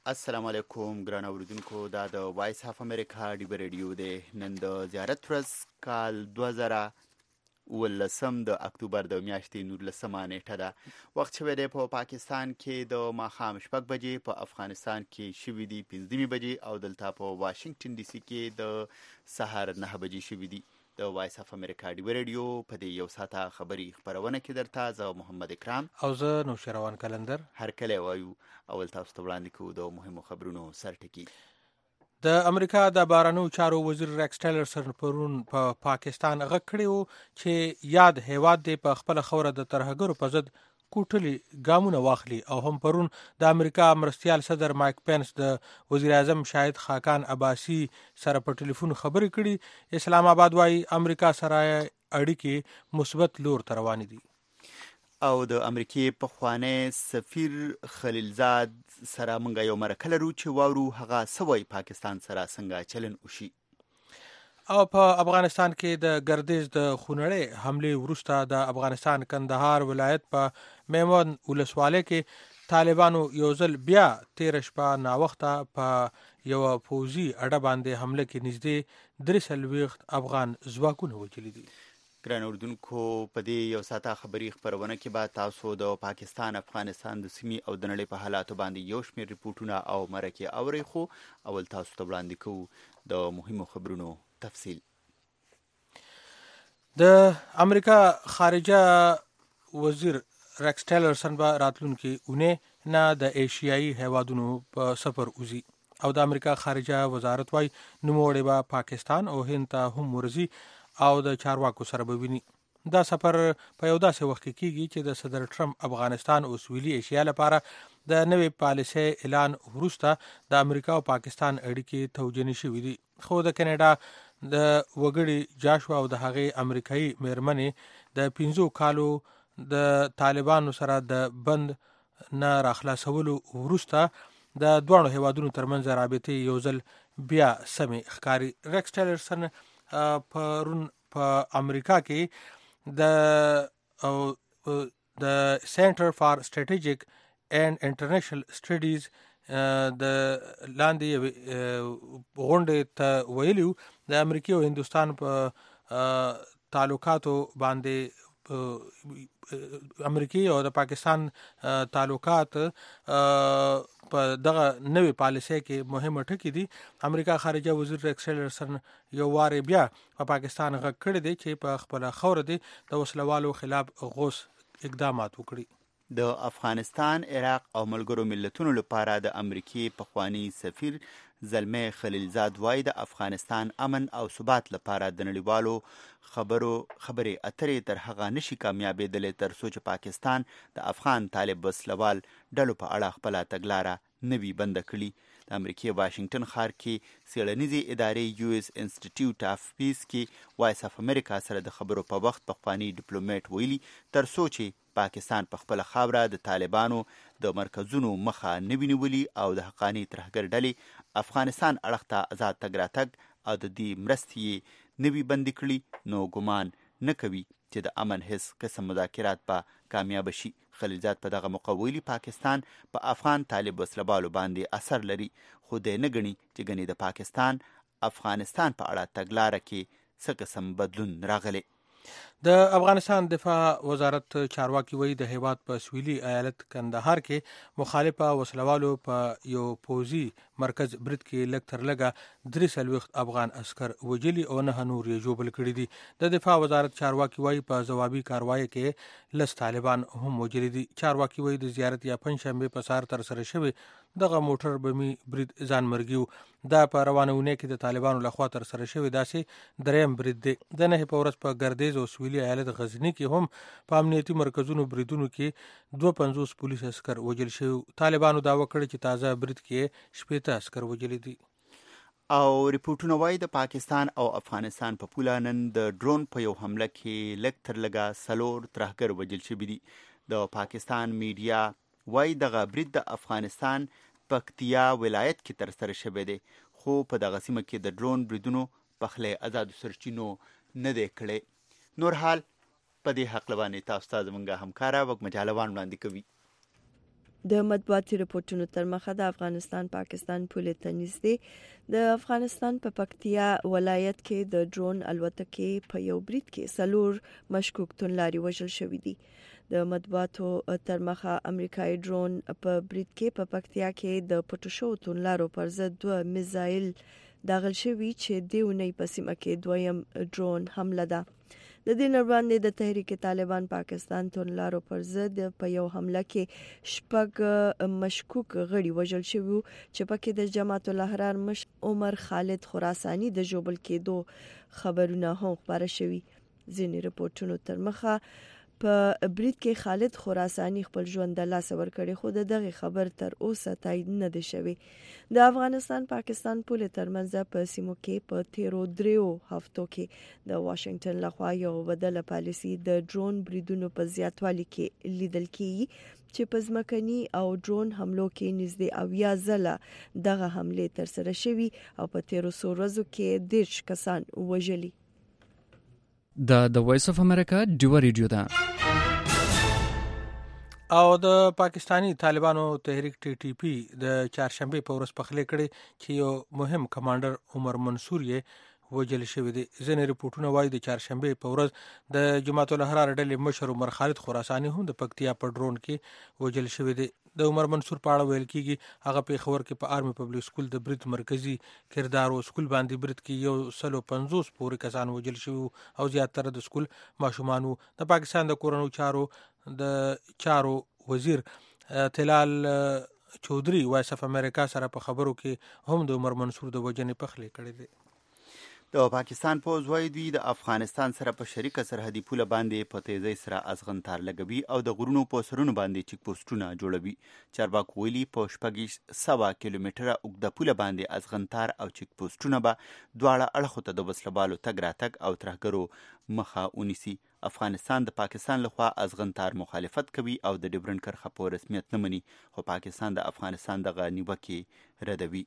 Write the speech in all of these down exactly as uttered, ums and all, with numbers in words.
السلام علیکم ګران اوریدونکو، دا د وایس اف امریکا ډیبه ریډیو دی. نن د زیارت ورځ کال دوه زره اوولسم د اکتوبر د میاشتې نولسمه نیټه ده. وخت شوی دی په پاکستان کې د ماښام شپږ بجې، په افغانستان کې شوي دي پنځه بجې او دلته په واشنگټن ډي سي کې د سهار نه بجې شوي دي. د وایس اف امریکا ډیبه ریډیو په دې یو ساعته خبري خپرونه کې درته زه محمد اکرام او زه نوشیروان کلندر هر کله وایو. اول تاسو ته وړاندې کوو د مهمو خبرونو سرټکي. د امریکا د بهرنیو چارو وزیر ریکس ټیلرسن پرون په پا پاکستان غږ کړی و چې یاد هیواد دی په خپله خوره د ترهګرو په ضد کوټلي ګامونه واخلي. او هم پرون د امریکا مرستیال صدر مایک پینس د وزیر اعظم شاهد خاقان عباسی سره په ټلیفون خبرې کړي. اسلام آباد وايي امریکا سره اړیکې مثبت لور ته روانې دي. او د امریکې پخوانی سفیر خلیلزاد سره مونږ یو مرکه لرو چې واورو هغه څه وایي پاکستان سره څنګه چلن وشي. او په افغانستان کې د ګردیز د خونړۍ حملې وروسته د افغانستان کندهار ولایت په میمون ولسوالۍ کې طالبانو یو ځل بیا تیر شپه ناوخته په یو پوځي اډه باندې حمله کې نږدې درې څلوېښت افغان ځواکونه وژلي دي. ګران اردوونکو، په دې یو ساعته خبري خپرونه کې به تاسو د پاکستان، افغانستان د سیمې او د نړۍ په حالاتو باندې یو شمېر ریپورټونه او مرکې اورئ. خو اول تاسو ته وړاندې کوو د مهمو خبرونو تفصیل. د امریکا خارجه وزیر ریکس ټیلرسن به راتلونکي اونۍ نه د ایشیایي هیوادونو په سفر وځي. او د امریکا خارجه وزارت وايي نوموړی به پاکستان او هند ته هم ورځي او د چارواکو سره به ویني. دا سفر په یو داسې وخت کې کیږي چې د صدر ټرمپ افغانستان او سویلي ایشیا لپاره د نوې پالیسۍ اعلان وروسته د امریکا او پاکستان اړیکې توجیه شوي دي. خو د کینیډا د وګړي جاشوا او د هغې امریکایي میرمنې د پنځو کالو د طالبانو سره د بند نه راخلاصولو وروسته د دواړو هیوادونو ترمنځ رابطې یو ځل بیا سمې ښکاري. ریکس ټیلرسن پرون په امریکا کې د د سنټر فار سټریټیجیک اینڈ انټرنیشنل سټډیز د لاندې غونډې ته ویلي د امریکا او هندوستان په تعلقاتو باندې امریکا او د پاکستان تعلقات په دغه نوې پالیسۍ کې مهمه ټکي دي. امریکا خارجه وزیر ریکس ټیلرسن یو واري بیا په پاکستان غږ کړی دی چې په خپله خوره دی د وسلوالو خلاف غوس اقدامات وکړي. د افغانستان، عراق او ملګرو ملتونو لپاره د امریکې پخوانی سفیر زلمی خلیلزاد وايي د افغانستان امن او ثبات لپاره د نړیوالو خبرو خبرې اترې تر هغه نشي کامیابېدلی تر څو چې پاکستان د افغان طالب وسلوال ډلو په اړه خپله تګلاره نه وي بنده کړي. د امریکې واشنگټن ښار کې څېړنیزې ادارې یو اس انسټیټیوټ اف پیس کې وایس اف امریکا سره د خبرو په وخت پخوانی ډیپلوماټ ویلي تر څو چې پاکستان په خپله خاوره د طالبانو د مرکزونو مخه نه وي نیولي او د حقاني ترهګر ډلې افغانستان اړخ ته آزاد تګ راتګ او د دې مرستې یې نه وي بندي کړي، نو ګمان نه کوي چې د امن هیڅ قسم مذاکرات به کامیاب شي. خلیلزاد په دغه موقع ویلي پاکستان په افغان طالب وسلوالو باندې اثر لري، خو دی نه ګڼي چې ګنې د پاکستان افغانستان په اړه تګلاره کې څه قسم بدلون راغلی. د افغانستان دفاع وزارت چارواکي وایي د هیواد په سویلي ایالت کندهار کې مخالفه وسلوالو په یو پوځي مرکز برید کې لږ تر لږه درې څلوېښت افغان عسکر وژلي او نهه نور یې ژوبل کړي دي. د دفاع وزارت چارواکي وایي په ځوابي کاروایي کې لس طالبان هم وژلي دي. چارواکي وایي د زیارت یا پنجشنبې په سهار ترسره شوی دغه موټر بمي برید ځان مرګي و. دا په روانه اونۍ کې د طالبانو لخوا ترسره شوی داسې دریم برید دی. د نهې په ورځ په ګردیز او سویلي ایالت غزني کې هم په امنیتي مرکزونو بریدونو کې دوه پنځوس پولیس عسکر وژل شوي. طالبانو دعوه کړې چې تازه برید کې شپېته عسکر وژلي دي. او ریپورټونه وایي د پاکستان او افغانستان په پوله نن د ډرون په یو حمله کې لږ تر لږه څلور ترهګر وژل شوي دي. د پاکستان میډیا وایي دغه برید د افغانستان پکتیا ولایت کې ترسره شوی دی، خو په دغه سیمه کې د ډرون بریدونو پخلی ازادو سرچینو نه دی کړی. نور حال په دې هکله باندې تاسو ته زموږ همکاره وږ مجالوان وړاندې کوي. د مطبوعاتي رپورټونو تر مخه د افغانستان پاکستان پولې ته نږدې د افغانستان په پکتیا ولایت کې د ډرون الوتکې په یو برید کې څلور مشکوک توندلاري وژل شوي دي. د مطبوعاتو تر مخه امریکایي ډرون په برید کې په پکتیا کې د پټو شوو توندلارو پر ضد دوه میزایل داغل شوي چې د اونۍ په سیمه کې دویم ډرون حمله ده. د دې نړباندې د تحریک طالبان پاکستان توندلارو پر ضد په یو حمله کې شپږ مشکوک غړي وژل شوي چې پکې د جماعت الاحرار مشر عمر خالد خراساني د ژوبل کېدو خبرونه هم خپاره شوي. ځینې رپورټونو تر مخه په برید کې خالد خراساني خپل ژوند د لاسه ورکړی خو د دغه خبر تر اوسه تایید نه دی شوی. د افغانستان پاکستان پولې ترمنځ په سیمو کې په تیرو دریو هفتو کې د واشنگټن لخوا یو بدله پالیسي د ډرون بریدونو په زیاتوالي کې لیدل کیږي چې په ځمکني او ډرون حملو کې نږدې اویا ځله دغه حملې ترسره شوي او په تیرو څو ورځو کې دېرش کسان وژلي. د د وایس اف امریکا ډیو ریډیو ده او د پاکستانی طالبانو تحریک ټي ټي پی د چهارشنبه په ورځ پخلی کړي چې یو مهم کمانډر عمر منصور یې وژل شوی دی. ځینې رپورټونه وایي د چهارشنبه په ورځ د جماعت الاحرار ډلې مشر عمر خالد خراساني هم د پکتیا په ډرون کې وژل شوی دی. د عمر منصور په اړه ویل کیږي هغه په خبر کې په آرمي پبلک سکول د برید مرکزی کردار او سکول باندې برید کې یو سلو پنځوس پورې کسان وژل شوي او زیاتره د سکول ماشومان وو. د پاکستان د کورنیو چارو د چارو وزیر تلال چودري وایس اف امریکا سره په خبرو کې هم د عمر منصور د وژنې پخلی کړی دی. د پاکستان پوځ وایي دوی د افغانستان سره په شریکه سرحدي پوله باندې په تیزۍ سره ازغنتار لګوي او د غرونو په سرونو باندې چیک پوسټونه جوړوي. چارواکو ویلي په شپږ سوه کیلومتره اوږده پوله باندې ازغنتار او چیک پوسټونه به دواړه اړخو ته د وسلوالو تګ راتګ او ترهګرو مخه ونیسي. افغانستان د پاکستان لخوا ازغنتار مخالفت کوي او د ډیورنډ کرښه په رسمیت نه مني خو پاکستان د افغانستان دغه نیوکې ردوي.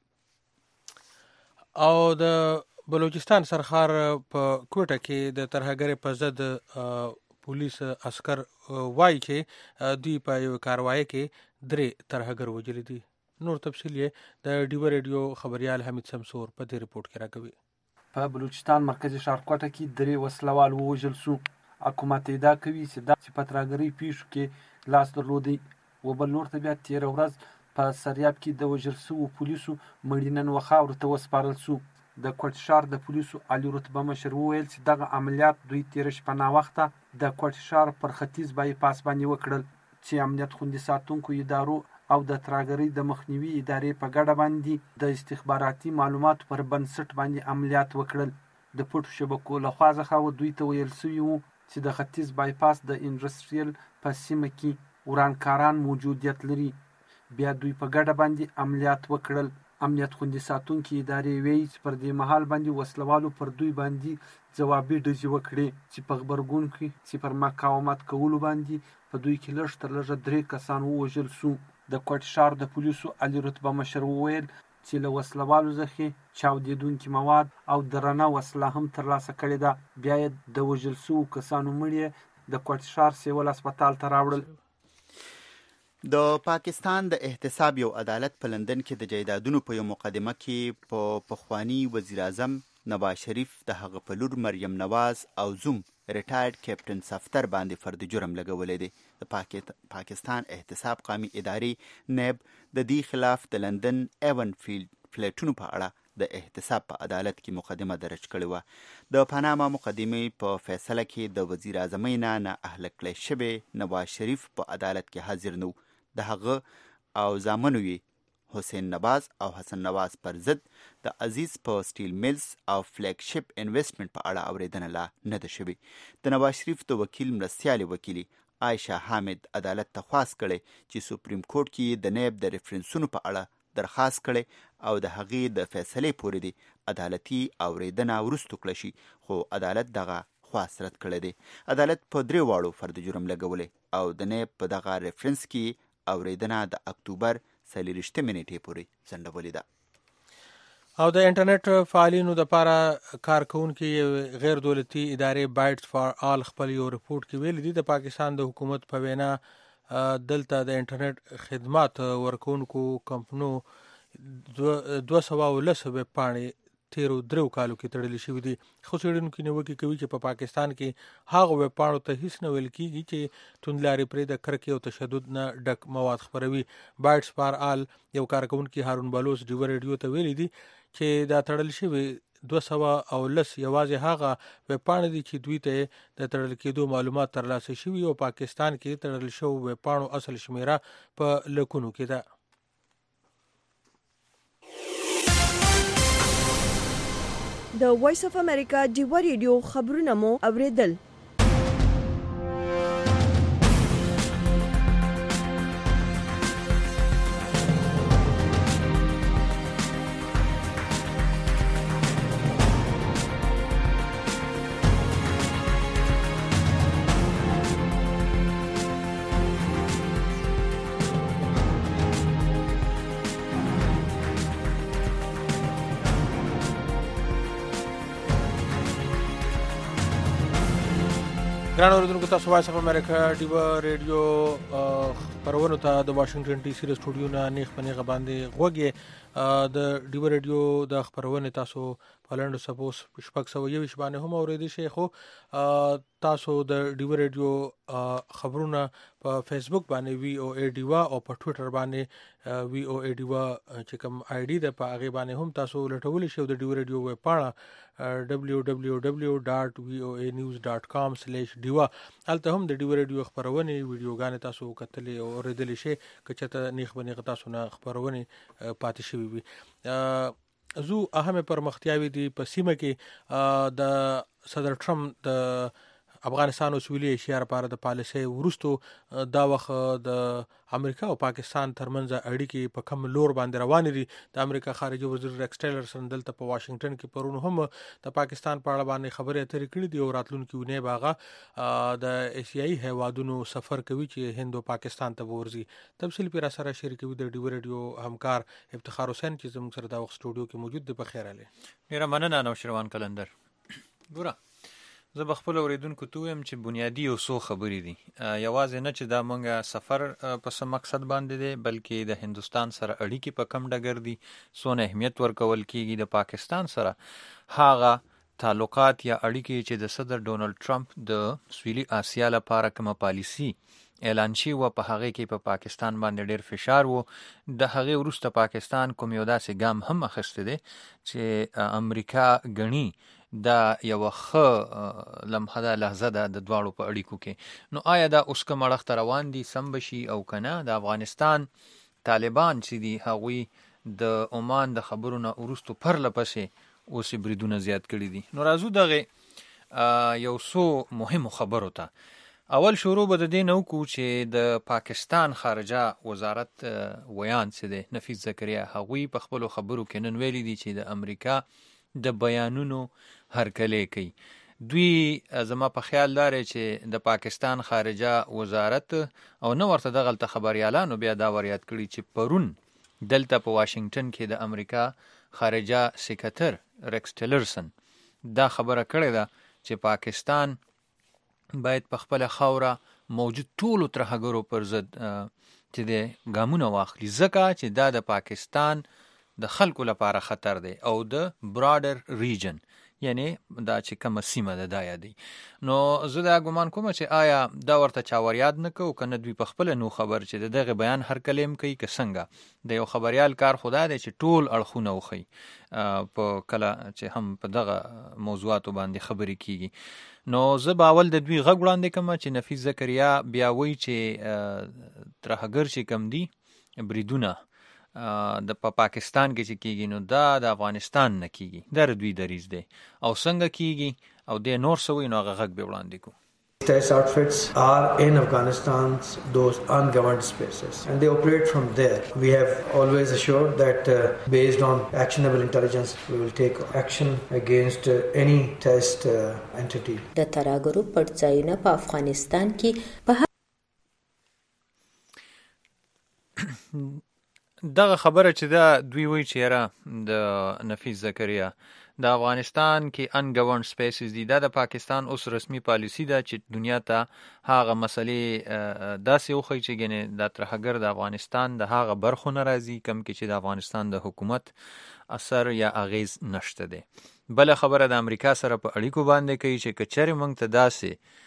او د بلوچستان سرخار په کوټه کې د ترهګرۍ په ضد پولیس عسکر وایي چې دوی په یو کاروایی کې درې ترهګر وژلي دي. نور تفصیل یې د ډیو ریډیو خبريال حمید سمسور په دې رپورت کې راکوي. په بلوچستان مرکزی ښار کوټه کې درې وسلوال ووژل شو. حکومت ادعا کوي چې دا چې په ترهګرۍ پیښو کې لاس درلودی. وبل نور ته بیا تېره ورځ په سریاب کې د وژل شوو پولیسو مړي نن خاورو ته وسپارل شو. د کوټ ښار د پولیسو عالی رتبه مشر وویل چې دغه عملیات دوی تېره شپه ناوخته د کوټ ښار پر ختیځ بایپاس باندې وکړل چې امنیت خوندي ساتونکو ادارو او د ترهګرۍ د مخنیوي ادارې په ګډه باندې د استخباراتي معلوماتو پر بنسټ باندې عملیات وکړل. د پټو شبکو لخوا څخه دوی ته ویل شوي وو چې د ختیځ بایپاس د انډسټریل په سیمه کې ورانکاران موجودیت لري. بیا دوی په ګډه باندې عملیات وکړل. امنیت خوندي ساتونکي ادارې وایي چې پر دې مهال باندې وسلوالو پر دوی باندې ځوابي ډزې وکړې چې په غبرګون کې چې پر مقاومت کولو باندې په دوی کې لږ تر لږه درې کسان ووژل شو. د کوټ ښار د پولیسو عالی رتبه مشر وویل چې له وسلوالو څخه چاودېدونکي مواد او درنه وسله هم ترلاسه کړې ده. بیا یې د وژل شوو کسانو مړي د کوټ ښار سیول هسپتال ته راوړل. د پاکستان د احتساب یو عدالت په لندن کې د جایدادونو په یو مقدمه کې په پخوانی وزیر اعظم نواز شریف د هغه په لور مریم نواز او زوم ریټایرډ کیپټن صفتر باندې فرد جرم لګولی دی. د پاکستان احتساب قومي ادارې نیب د دې خلاف د لندن ایون فیلډ فلیټونو په اړه د احتساب په عدالت کې مقدمه درج کړې وه. د پاناما مقدمې په فیصله کې د وزیر اعظمۍ نه نا اهل کړی شوی نواز شریف په عدالت کې حاضر نه و. د هغه او زامنو یې حسین نواز او حسن نواز پر ضد د عزیز په سټیل میلز او فلیګ شپ انویسټمنټ په اړه اورېدنه لا نه ده شوې. د نواز شریف د وکیل مرستیالې وکیلي عایشه حامد عدالت ته خواست کړی چې سپریم کورټ کې د نیب د ریفرنسونو په اړه درخواست کړی او د هغې د فیصلې پورې دی عدالتي اورېدنه وروستو کړی شي خو عدالت دغه خواست رد کړی دی. عدالت په درې واړو فرد جرم لګولی او د نیب په دغه ریفرنس کې اوریدنه د اکتوبر څلېرویشتمې نیټې پورې ځنډولې ده. او د انټرنیټ فعالینو لپاره کارکونکي غیر دولتي ادارې بایټس فار آل خپل یو رپورټ کې ویلي دي د پاکستان د حکومت په وینا دلته د انټرنیټ خدمات ورکوونکو کمپنو دوه سوه ولس ویب پاڼې تیرو درو کالو کې تړلې شوې دي. خو څېړونکي نیوکې کوي چې په پا پاکستان کې هغو ویب پاڼو ته هیڅ نه ویل کېږي چې توندلارې پرې د کرکې او تشدد نه ډک مواد خپروي. بایټس فار آل یو کارکوونکي هارون بلوچ ډیوه ریډیو ته ویلي دي چې دا تړل شوي دوه سوه او لس یوازې هغه ویب پاڼې دي چې دوی ته د تړل کېدو معلومات ترلاسه شوي او پاکستان کې تړل شوو ویب پاڼو اصل شمیره په لکونو کې ده. د وایس اف امریکا ډیوه ریډیو خبرونه مو اوریدل. ګران اوریدونکو تاسو وایس اف امریکا ډیوه ریډیو خپرونو ته د واشنگټن ډي سي له سټوډیو نه نیغ په نیغه باندې غوږ یې. د ډیوه ریډیو د خپرونې تاسو په لنډو څپو شپږ سوه یوویشت باندې هم اوریدی شئ. خو تاسو د ډیوه ریډیو خبرونه په فیسبوک باندې وی او ای ډیوه او په ټویټر باندې وی او ای ډیوه چې کوم آی ډي ده په هغې باندې هم تاسو لټولی شئ. د ډیوه ریډیو ویب پاڼه ډبلیو ډبلیو ډبلیو ډاټ وی او ای نیوز ډاټ کام سلیش ډیوه هلته هم د ډیوه ریډیو خپرونې ویډیوګانې تاسو کتلی او اورېدلی شئ که چېرته نیغ به نیغه تاسو نه خپرونې پاتې شوي وي. زو اهمې پرمختیاوې دي په سیمه کې. د صدر ټرمپ د افغانستان او سویلي ایشیا لپاره د پالیسۍ وروستو دا وخت د امریکا او پاکستان ترمنځ اړیکې په کم لور باندې روانې دي. د امریکا خارجه وزیر ریکس ټیلرسن دلته په واشنگټن کې پرون هم د پاکستان په اړه باندې خبرې اترې کړې دي او راتلونکي اونۍ به هغه د ایشیایي هیوادونو سفر کوي چې هند او پاکستان ته ورځي. تفصیل پې را سره شریکوي د ډیوه ریډیو همکار افتخار حسین چې زموږ سره دا وخت سټوډیو کې موجود دی. بخیر علي. ډېره مننه نوشروان کلندر. ګوره زه به خپل اوریدونکو ته ویم چې بنیادي یو څو خبرې دي. یوازې نه چې دا مونږه سفر په څه مقصد باندې دی بلکې د هندوستان سره اړیکې په کم ډګر دي، څونه اهمیت ورکول کېږي د پاکستان سره هغه تعلقات یا اړیکې چې د صدر ډونالډ ټرمپ د سویلي آسیا لپاره کومه پالیسي اعلان شي و په هغې کې په پاکستان باندې ډېر فشار و. د هغې وروسته پاکستان کوم یو داسې ګام هم اخیستی دی چې امریکا ګڼي دا یوه ښه لمحه ده، لحظه ده د دواړو په اړیکو کې. نو آیا دا اوس کوم اړخ ته روان دي سم به شي او که نه؟ د افغانستان طالبان چې دي هغوی د عمان د خبرو نه وروستو پرله پسې اوس یې بریدونه زیات کړي دي. نو راځو دغې یو څو مهمو خبرو ته. اول شروع به د دې نه وکړو چې د پاکستان خارجه وزارت ویان چې دی نفیس زکریا هغوی په خپلو خبرو کې نن ویلي دي چې د امریکا د بیانونو هرکلی کوي. دوی زما په خیال داره چې د پاکستان خارجه وزارت او نه ورته دغلته خبریالانو بیا دا ور یاد کړي چې پرون دلته په واشنگټن کې د امریکا خارجه سکرتر ریکس ټیلرسن دا خبره کړې ده چې پاکستان باید په خپله خاوره موجود ټولو ترهګرو پر ضد چې د ګامونه واخلي، ځکه چې دا د پاکستان د خلکو لپاره خطر دی او د براډر ریجن یعنی دا چې کومه سیمه ده دا یادي. نو زه دا ګمان کوم چې آیا دا ورته چا ور یاد نه کوو که نه دوی په خپله نو خبر چې د دغه بیان هرکلی هم کوي که څنګه. د یو خبریال کار خو دا دی چې ټول اړخونه وښیي په کله چې هم په دغه موضوعاتو باندې خبرې کیږي. نو زه به اول د دوی غږ وړاندې کوم چې نفیس زکریا بیا وایي چې ترهګر چې کم دي بریدونه د په پاکستان کې چې کیږي نو دا د افغانستان نه کیږي، دا د دوی دریځ دی او څنګه کیږي او د نور څه وایي نو هغه غږ به وړاندې کوو. Terrorist outfits are in Afghanistan's those ungoverned spaces and they operate from there. We have always assured that uh, based on actionable intelligence we will take action against uh, any terrorist uh, entity. د ترهګرو پرځایونه په افغانستان کې په دغه خبره چې دا دوی وایي چې یاره د نفیس زکریا د افغانستان کې ان ګورنډ سپیسز دي. دا د پاکستان اوس رسمي پالیسی ده چې دنیا ته هغه مسلې داسې وښیي چې ګنې دا ترهګر د افغانستان د هغه برخو نه راځي کم کې چې د افغانستان د حکومت اثر یا اغیز نشته دی. بله خبره د امریکا سره په اړیکو باندې کوي چې که چېرې موږ ته داسې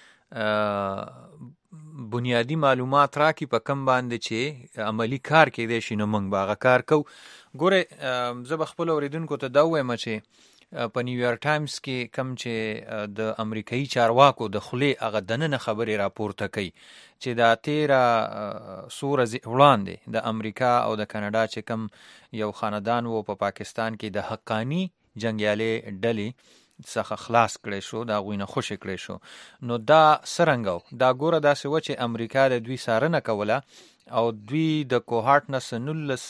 بنیادی معلومات راکړي په کم باندې چې عملی کار کېدی شي نو موږ به هغه کار کوو. ګوره زه به خپلو اورېدونکو ته دا ووایم چې په نیویارک ټایمز کې کم چې د امریکایي چارواکو د خولې هغه دننه خبرې راپورته کوي چې دا تیره څو ورځې وړاندې د امریکا او د کاناډا چې کم یو خاندان و په پاکستان کې د حقانی جنګیالې ډلې څخه خلاص کړی شو، د هغوی نه خوشي کړی شو. نو دا څرنګه دا ګوره داسې و چې امریکا د دوی څارنه کوله او دوی د کوهاټ نه نولس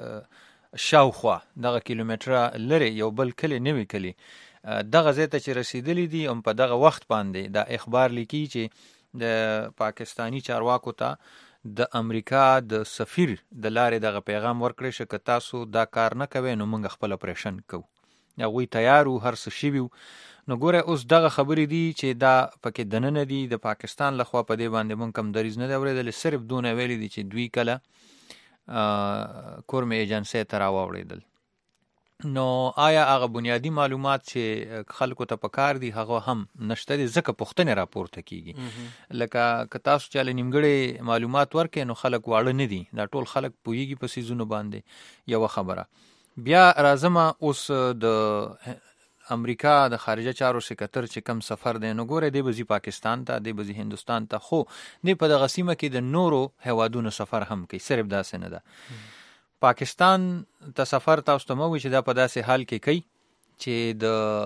شاوخوا دغه کیلومتره لرې یو بل کلی نوی کلی دغه ځای ته چې رسیدلی دي هم په دغه وخت باندې دا اخبار لیکي چې د پاکستانی چارواکو ته د امریکا د سفیر د لارې دغه پیغام ورکړی چې که تاسو دا کار نه کوئ نو موږ خپل اپریشن کوو. هغوی تیار وو، هر څه شوي وو. نو ګوره اوس دغه خبرې دي چې دا پکې دننه دي د پاکستان لخوا په دې باندې مونږ کم دریځ نه دی اورېدلی، صرف دونه ویلي دي چې دوی کله کورمې ایجنسۍ ته راواوړېدل. نو آیا هغه بنیادی معلومات چې خلکو ته پکار دي هغه هم نشته دي، ځکه پوښتنې راپورته کیږي. لکه که تاسو چاله نیمګړی معلومات ورکړئ نو خلک واړه نه دي، دا ټول خلک پوهیږي په څیزونو باندې. یوه خبره بیا راځمه اوس د امریکا د خارجه چارو سکرتر چې کم سفر دی نو ګوره دی به ځي پاکستان ته، دی به ځي هندوستان ته، خو دی په دغه سیمه کې د نورو هیوادونو سفر هم کوي، صرف داسې نه ده. پاکستان ته سفر تاسو ته مه وایي چې دا په داسې حال کې کوي چې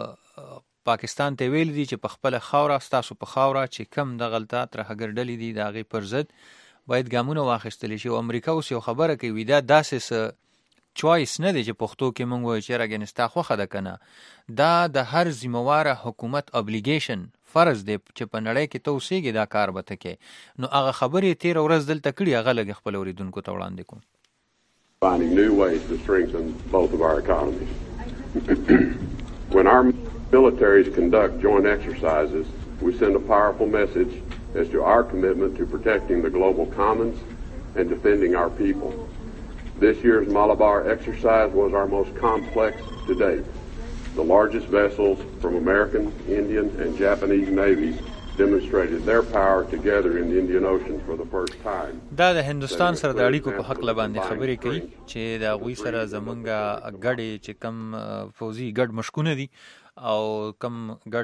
د پاکستان ته ویل دي چې په خپله خاوره ستاسو په خاوره چې کم دغلته ترهګر ډلې دي د هغې پر ضد باید ګامونه واخیستلی شي. او امریکا اوس یو خبره کوي، دا داسې څه چوایس نه دی چې پښتو کې مونږ وایو چې راګنې ستا خوښه ده که نه، دا د هر ذمهواره حکومت ابلیګیشن فرض دی چې په نړۍ کې ته اوسېږې دا کار به ته کوې. نو هغه خبرې تېره ورځ دلته کړي هغه لږ خپل اورېدونکو ته وړاندې کوم. Finding new ways to strengthen both of our economies. When our militaries conduct joint exercises, we send a powerful message as to our commitment to protecting the global commons and defending our people. This year's Malabar exercise was our most complex to date. The largest vessels from American, Indian, and Japanese navies demonstrated their power together in the Indian Ocean for the first time. دا د هندوستان سره د اړیکو په حق باندې خبرې کوي چې د هغوی سره زمونږ ګډې چې کم فوزي ګډ مشکونه دي او کم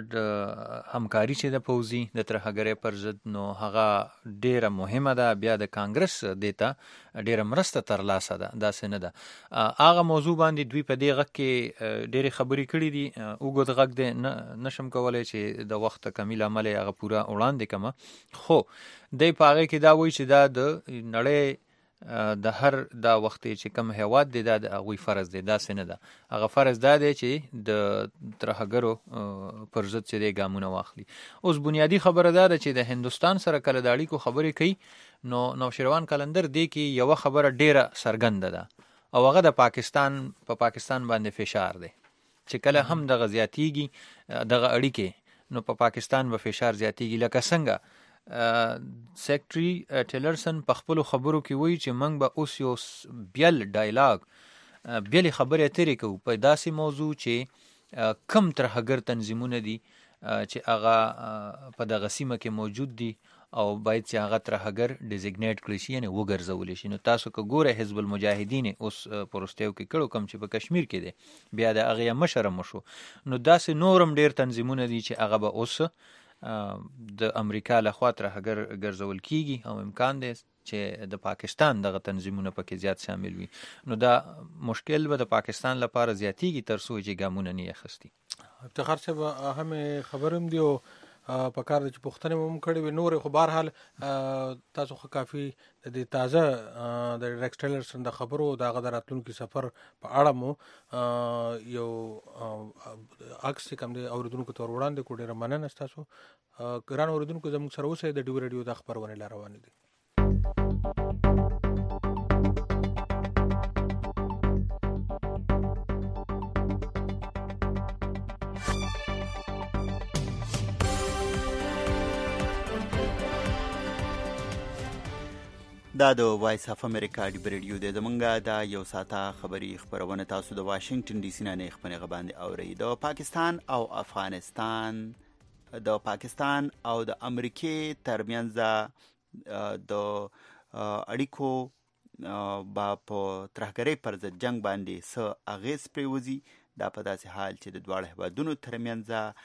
ګډ همکاري چې د فوزي د ترهګرۍ پر ضد نو هغه ډیره مهمه ده. بیا د کانګرس دیتا ډیره مرسته ترلاسه ده، داسې نه ده. هغه موضوع باندې دوی په دې غږ کې ډیرې خبرې کړي دي، اوږد غږ دی نشم کولی چې د وخت کمی له امله هغه پوره وړاندې کړمه، خو دی په هغې کې دا وایي چې دا د نړۍ د هر دا وخت چې کم هیواد دی دا د هغوی فرض دی، داسې نه ده. هغه فرض دا دی چې د ترهګرو پر ضد چې دی ګامونه واخلي. اوس بنیادی خبره دا ده چې د هندوستان سره کله د اړیکو خبرې کوي نو نوشیروان کلندر دی کې یوه خبره ډیره څرګنده ده او هغه د پاکستان په پاکستان باندې فشار دی چې کله هم دغه زیاتیږي دغه اړیکې نو په پاکستان به فشار زیاتیږي. لکه څنګه سیکرټري ټیلرسن په خپلو خبرو کې وایي چې موږ به اوس یو بیل ډایلاګ بیلې خبرې اترې کوو په داسې موضوع چې کم ترهګر تنظیمونه دي چې هغه په دغه سیمه کې موجود دي او باید چې هغه ترهګر ډیزیګنیټ کړی شي، یعنې وګرځولی شي. نو تاسو که ګوره حزب المجاهدین اوس په وروستیو کې کړو کم چې په کشمیر کې دی بیا د هغې مشر هم وشو، نو داسې نور هم ډېر تنظیمونه دي چې هغه به اوس د امریکا لخوا ترهګر ګرځول کیږي او امکان دی چې د پاکستان دغه تنظیمونه پکې زیات شامل وي. نو دا مشکل به د پاکستان لپاره زیاتیږي تر څو چې ګامونه نه اخیستي. افتخار صاحب اهم خبر هم دی او په کار د چې پوښتنې هم کړې وي نورې، خو بهرحال تاسو خو کافي د دې تازه د ریکس ټیلرسن د خبرو د هغه د راتلونکي سفر په اړه مو یو عکس چې کوم دی اورېدونکو ته ور وړاندې کړو. ډېره مننه ستاسو ګران اورېدونکو، زموږ سره اوسئ، د ډیو ریډیو دا خپرونې لا روانې دي. دا د وایس اف امریکا دی ریډیو د زمونږه د یو ساعته خبری خبرونه تاسو د واشنگټن ډي سي نه خبرونه غباندې اوري. د پاکستان او افغانستان د پاکستان او د امریکای ترمنځ د اړیکو با په ترهګرۍ پر ضد جنگ باندې څه اغیز پریوزي. دا په داسې حال چې د دواړو هیوادونو ترمنځ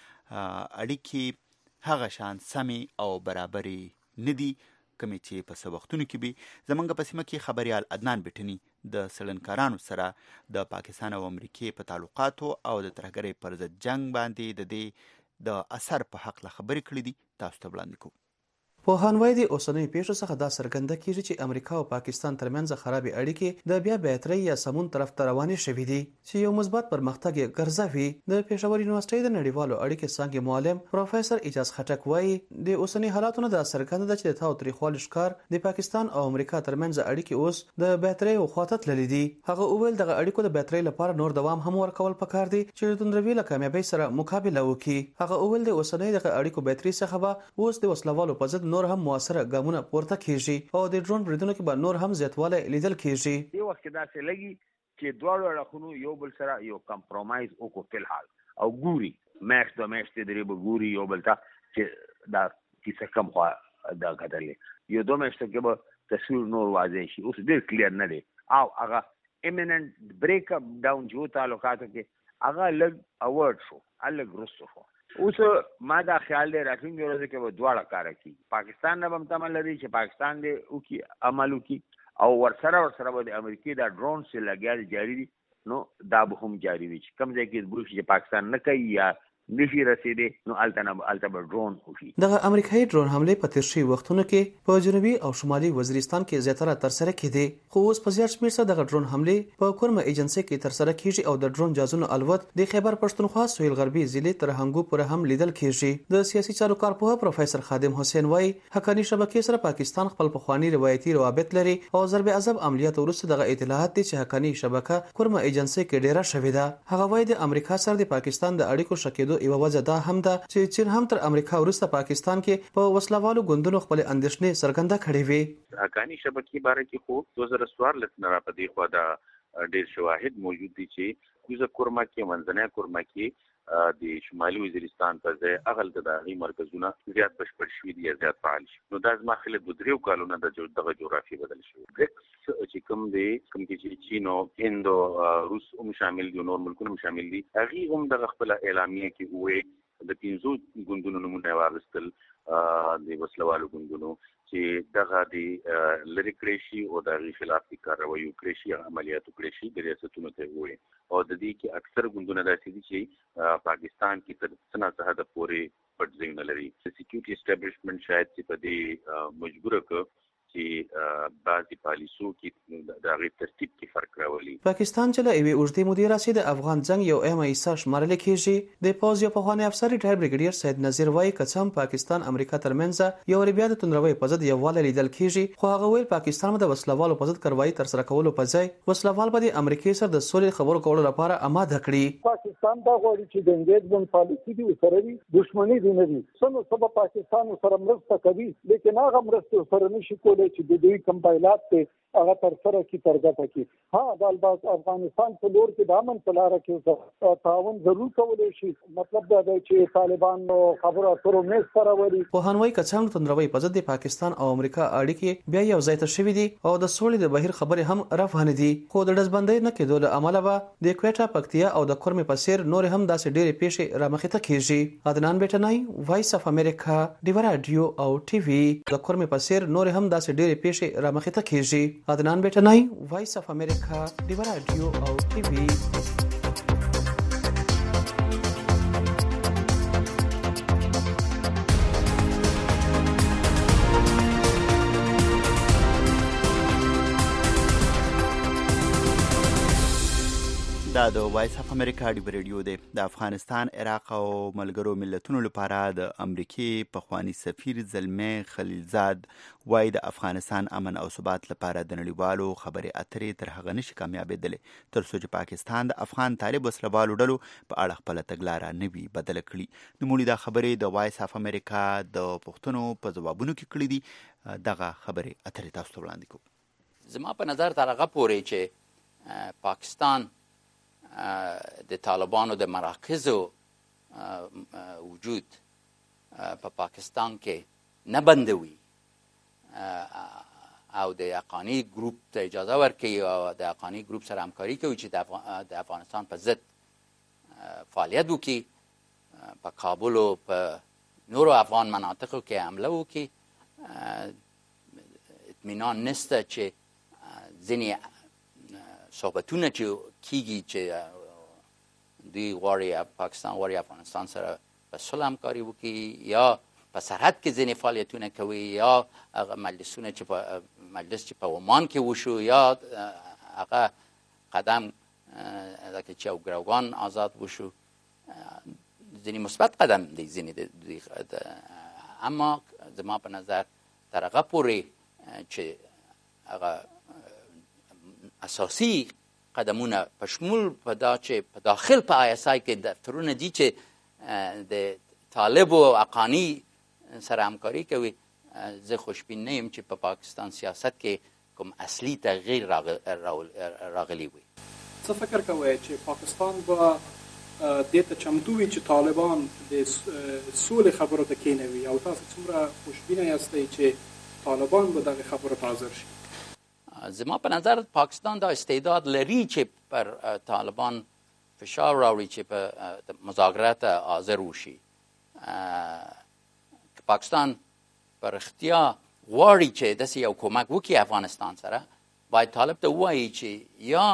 اړیکې هغه شان سمې او برابرې نه دي کومې چې په څه وختونو کې به زمونږ په سیمه کې خبریال عدنان بټني د سړنکارانو سره د پاکستان او امریکای په تعلقاتو او د ترهګرۍ پر ضد جنگ باندې د دې د اثر په حق له خبرې کړې دي. تاسو ته وړاندې کوو. پوهان وایي د اوسنۍ پیښو څخه دا څرګنده کیږي چې امریکا او پاکستان ترمنځ خرابې اړیکې د بیا بهترۍ یا سمون طرف ته روانې شوې دي چې یو مثبت پرمختګ یې ګرځوي. د پېښور یونیورسيټۍ د نړیوالو اړیکې څانګې معلم پروفیسور اجاز خټک وایي د اوسنۍ حالاتونو دا څرګنده ده چې د تاوتریخوالي ښکار د پاکستان او امریکا ترمنځ اړیکې اوس د بهترۍ او خواته تللې دي. هغه وویل دغه اړیکو د بهترۍ لپاره نور دوام هم ورکول پکار دي چې د توندروي له کامیابۍ سره مقابله وکړي. هغه وویل د اوسنۍ دغه اړیکو بهتري څخه به اوس د وسلوالو په ضد نور هم موثر ګامونه پورته کیږي او د ډرون بریدونو کې به نور هم زیاتوالی لیدل کیږي. یو وخت دا څه لګي چې دواړو اړخونو یو بل سره یو کمپرومایز وکړو په حال او ګوري میش د میش د ری به ګوري یو بل ته چې دا کیسه کم خو دا غدلې یو دوه میش کې به تصویر نور واضح شي. اوس ډیر کلیر نه دی او هغه ایمیننت بریک اپ ډاون جو تعلقاتو کې هغه لګ اوورډ شو الګ رسو شو. اوس ما دا خیال دی راتلونکي ورځې کې به دواړه کار کوي. پاکستان نه هم تمه لري چې پاکستان دې وکړي عمل وکړي او ورسره ورسره به د امریکې دا ډرون چې لګیا دي جاري دي نو دا به هم جاري وي چې کوم ځای کې بوش چې پاکستان نه کوي یا نشي رسیدي نو التنه التبه ډرون وکړي. دغه امریکایي ډرون حمله په تیر شوي وختونو کې په جنوبي او شمالي وزیرستان کې زیاتره تر سره کېدي خو اوس په زیات شمېر سره دغه ډرون حمله په کورمه ایجنسي کې تر سره کیږي او د ډرون جازونو الوت د خیبر پښتونخوا سویل غربي ضلع تر هنګو پورې هم لیدل کیږي. د سیاسي چارو کارپوه پروفیسور خادم حسین وایي حقانی شبکې سره پاکستان خپل پخوانی روایتي روابط لري او ضرب عذاب عملیات وروسته دغه اطلاعات دي چې حقانی شبکه کورمه ایجنسي کې ډیره شوې ده. هغه وایي د امریکا سره د پاکستان د اړیکو شکېدو یو وجه ده هم ده چې چین هم تر امریکا وروسته پاکستان کې په وسلوالو ګوندونو خپل اندېښنې څرګنده کړې وي. حقانی شبکې باره کې خو دو هزار څوارلس نه راپدې خو دا ډېر شواهد موجود دي چې کوزه کورما کې منځنۍ کورما کې د شمالي وزیرستان په ځای اغل د داغي مرکزونه زیات بشپړ شوي دي زیات فعال شي. نو دا ځما خلک د دریو کالونو د دغه جغرافي بدل شوی. برکس چې کوم دی کوم کې چې چین او هند او روس هم شامل دي نور ملکونه هم شامل دي هغه هم د خپل اعلامیه کې وې د پینځو ګوندونو نمونه واغستل د وسلوالو ګوندونو چې دغه د لری کریشي او د خلاف کاروي کریشي عملیاتو کریشي د ریاستونو ته وې او د دې کې اکثر ګوندونه داسې دي چې پاکستان کې تر څنګه څخه د پوري پټ ځای نه لري. سکیورټي اسټابلیشمنت شاید چې په دې مجبور ک چې بعضی پالیسو کې د هغې ترتیب کې فرق راولي. پاکستان چې له یوې اوږدې مودې راهیسې د افغان جنګ یو اهمه حصه شمارل کېږي. د پوځ یو پخوانی افسر ریټایر بریګیډیر سید نذیر وایي که څه هم پاکستان امریکا ترمنځ یو وارې بیا د توندروۍ په ضد یووالی لیدل کېږي خو هغه ویل پاکستان به د وسلوالو په ضد کاروایي ترسره کولو په ځای وسلوال به د امریکې سره د سولې خبرو کولو لپاره آماده کړي. پاکستان دا غواړي چې د انګیجمنت پالیسي دې ورسره وي دښمني دې نه وي. څنګه سبا پاکستان سره مرسته کوي لیکن هغه مرسته سره نشي کولی چې د دوی کمپایلات ته هغه تر سره کی ترګه کی. ها د افغانستان په لور کې د امن په لار کې تعاون ضرور کولای شي. مطلب دا دی چې طالبان خبرو اترو مې سره وري. پوهانوي کڅاڼو تندروي په ضد د پاکستان او امریکا اړیکې بیا یو ځای ته شوې دي او د سولې د بهیر خبرې هم روانې دي خو د ډزبندۍ نه کېدو له امله به د کوټا پکتیا او د کورمې په څیر نور هم داسې ډېرې پیښې رامخې ته کېږي. عدنان بیٹنای وایس اف امریکا ډیو رادیو او ټي وي د کورمې په څیر نور هم داسې ډېرې پیښې رامخې ته کېږي. عدنان بیٹنای وایس اف امریکا ډیو رادیو او ټي وي. دا د وایس اف امریکا ډیو ریډیو دی. د افغانستان، عراق او ملګرو ملتونو لپاره د امریکې پخوانی سفیر زلمه خلیلزاد وایي د افغانستان امن او ثبات لپاره د نړیوالو خبرې اترې تر هغه نشي کامیابېدلی تر څو چې پاکستان د افغان طالب وسلوالو ډلو په اړه خپله تګلاره نه وي بدله کړي. نوموړي دا خبرې د وایس اف امریکا د پوښتنو په ځوابونو کې کړي دي. دغه خبرې اترې تاسو ته وړاندې کوو. زما په نظر تر هغه پورې چې پاکستان د طالبانو د مراکزو وجود په پاکستان کې نه بندوي او د افغاني ګروپ ته اجازه ورکوي او د افغاني ګروپ سره همکاري کوي چې د افغانستان په ضد فعالیت وکړي، په کابل او په نورو افغان مناطقو کې حمله وکړي. اطمینان نشته چې ځینې صحبتونه چې کیږي چې دوی غواړي پاکستان غواړي افغانستان سره په صلح همکاري وکړي یا په سرحد کې ځینې فعالیتونه کوي یا هغه مجلسونه چې په مجلس چې په عمان کې وشو یا هغه قدم لکه چې اوګراوان آزاد وشو ځینې مثبت قدم دی ځینې. اما زما په نظر تر هغه پورې چې هغه اساسي قدمونه په شمول په دا چې په داخل په آی اس آی کې دفترونه دي چې د طالب او افغاني سره همکاري کوي. زه خوشبین نه یم چې په پاکستان سیاست کې کوم اصلي تغییر راغلی وي. څه فکر کوئ چې پاکستان به دې ته چمتو وي چې طالبان د سولې خبرو ته کېنوي او تاسو څومره خوشبینه یاستئ چې طالبان به دغه خبرو ته حاضر شي؟ زما په نظر پاکستان دا استعداد لري چې پر طالبان فشار راوړي چې په مذاکرات حاضر وشي. پاکستان پر اختیا غواړي چې داسې یو کومک وکړي افغانستان سره، باید طالب ته ووایي چې یا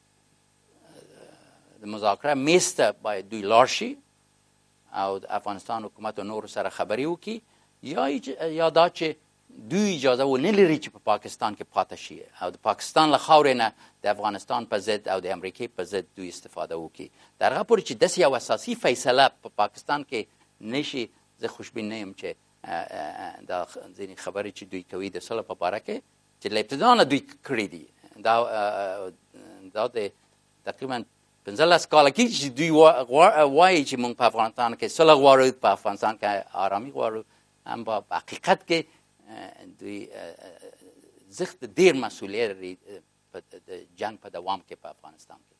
د مذاکره میز ته باید دوی لاړ شي او د افغانستان حکومت او نورو سره خبرې وکړي یا یا دا چې دوی اجازه ونه لري چې په پاکستان کې پاتې شي او د پاکستان له خاورې نه د افغانستان په ضد او د امریکې په ضد دوی استفاده وکړي. در هغه پورې چې داسې یو اساسي فیصله په پاکستان کې نشي، زه خوشبین نه یم چې دا ځینې خبرې چې دوی کوي د صلح په باره کې چې له ابتدا نه دوی کړي دي. دا دا د تقریبا پنځلس کاله کېږي چې دوی وایي چې موږ په افغانستان کې صلح غواړو، په افغانستان کې آرامي غواړو، هم په حقیقت کې دوی زخت ډیر مسؤلیت لري د جنگ په دوام کې په افغانستان کې.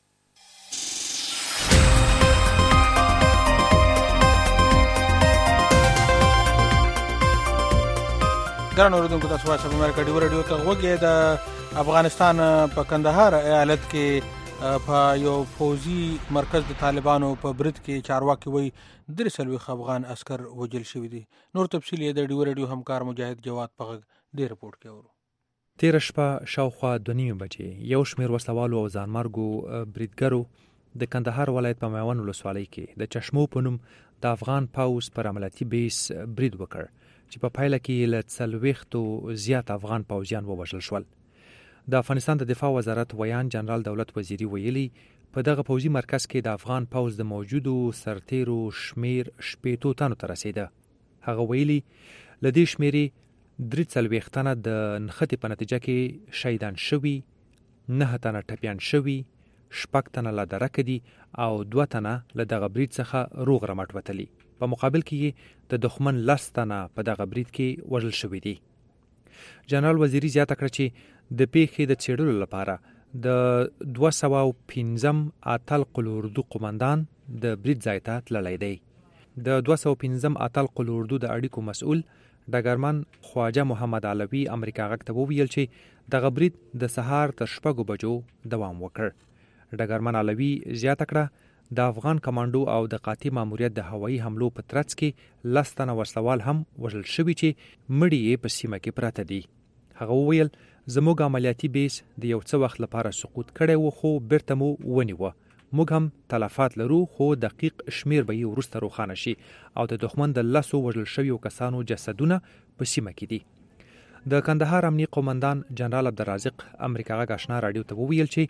ګران اوریدونکو، تاسو وایس اف امریکا ډیو ریډیو ته غوږی. د افغانستان په کندهار ایالت کې په یو پوځي مرکز د طالبانو په برید کې چارواکي وایي درې څلوېښت افغان عسکر وژل شوي دي. نور تفصیل یې د ډیو ریډیو همکار مجاهد جواد په غږ دې رپورټ کې اورو. تېره شپه شاوخوا دوه نیمې بجې یو شمېر وسلوالو او ځانمرګو بریدګرو د کندهار ولایت په میوند ولسوالۍ کې د چشمو په نوم د افغان پوځ پر عملیاتي بیس برید وکړ چې په پایله کې له څلوېښتو زیات افغان پوځیان ووژل شول. د افغانستان د دفاع وزارت ویان جنرال دولت وزیری ویلي په دغه پوځي مرکز کې د افغان پوځ د موجودو سرتیرو شمیر شپېتو تنو ته رسیده. هغه ویلي له دې شمیرې درې څلوېښت تنه د نښتې په نتیجه کې شهیدان شوي، نهه تنه ټپیان شوي، شپږ تنه لا درکه دي او دوه تنه له دغه برید څخه روغ رمټ وتلي. په مقابل کې د دښمن لس تنه په دغه برید کې وژل شوي دي. جنرال وزیری زیاته کړه چې د پیښې د څېړلو لپاره د دوه سوه او پنځم اتل قلوردو قومندان د برید ځای ته تللی دی. د دوه سوه پنځم اتل قلوردو د اړیکو مسؤل ډګرمن خواجه محمد علوي امریکا غږ ته وویل چې دغه برید د سهار تر شپږو بجو دوام وکړ. ډګرمن علوي زیاته کړه د افغان کمانډو او د قاطع ماموریت د هوایي حملو په ترڅ کې لس تنه وسلوال هم وژل شوي چې مړي یې په سیمه کې پراته دي. هغه وویل زموږ عملیاتي بیس د یو څه وخت لپاره سقوط کړی و خو بیرته مو ونیوه. موږ هم تلفات لرو خو دقیق شمیر به یې وروسته روښانه شي او د دښمن د لسو وژل شویو کسانو جسدونه په سیمه کې دي. د کندهار امنیه قومندان جنرال عبدالرازق امریکا غږ آشنا راډیو ته وویل چې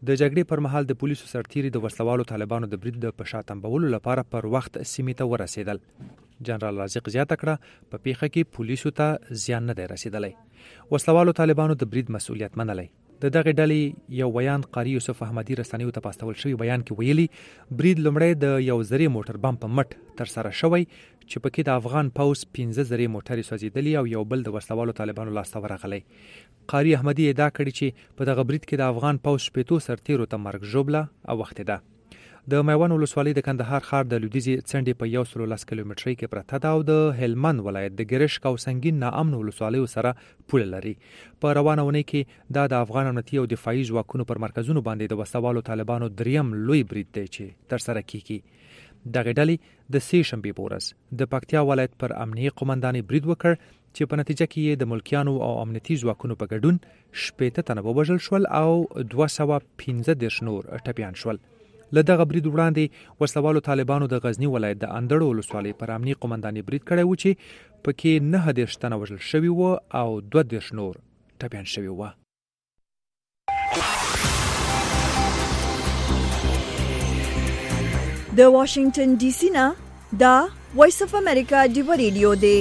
د جګړې پر مهال د پولیسو سرتیري د وسلوالو طالبانو د برید د پشاتنبولو لپاره پر وخت سیمې ته ورسېدل. جنرال رازق زیاته کړه په پیښه کې پولیسو ته زیان نه دی رسېدلی. وسلوالو طالبانو د برید مسؤلیت منلی. د دغه ډلې یو بیان قاری یوسف احمدي رسنیو ته پاستول شوی بیان کې ویلي برید لومړی د یو زری موټر بم په مټ ترسره شوی چې پکې د افغان پوځ پنځه زری موټرې سوځېدلي او یو بل د وسلوالو طالبانو لاسته ورغلی. قاری احمدي ادعا کړې چې په دغه برید کې د افغان پوځ شپېتو سرتیرو ته مرګ ژوبله اوښتې ده. د میوند ولسوالۍ د کندهار ښار د لویدیځې څنډې په یو سلو لس کیلومترۍ کې پرته ده او د هلمند ولایت د ګرشک او سنګین ناامن ولسوالیو سره پوله لري. په روانه اونۍ کې دا د افغان امنیتي او دفاعي ځواکونو پر مرکزونو باندې د وسلوالو طالبانو دریم لوی برید دی چې ترسره کیږي. دغه ډلې د سې شنبې په ورځ د پکتیا ولایت پر امنیي قومندانۍ برید وکړ چې په نتیجه کې یې د ملکیانو او امنیتي ځواکونو په ګډون شپېته تنه ووژل شول او دوه سوه پنځه دېرش نور ټپیان شول. له دغه برید وړاندې وسلوالو طالبانو د غزنی ولایت د اندړو ولسوالۍ پر امنیي قومندانۍ برید کړی و چې پکې نهه دېرش تنه وژل شوي وو او دوه دېرش نور ټپیان شوي وو. د واشنگټن ډي سي نه دا وایس اف امریکا ډیو ریډیو دی.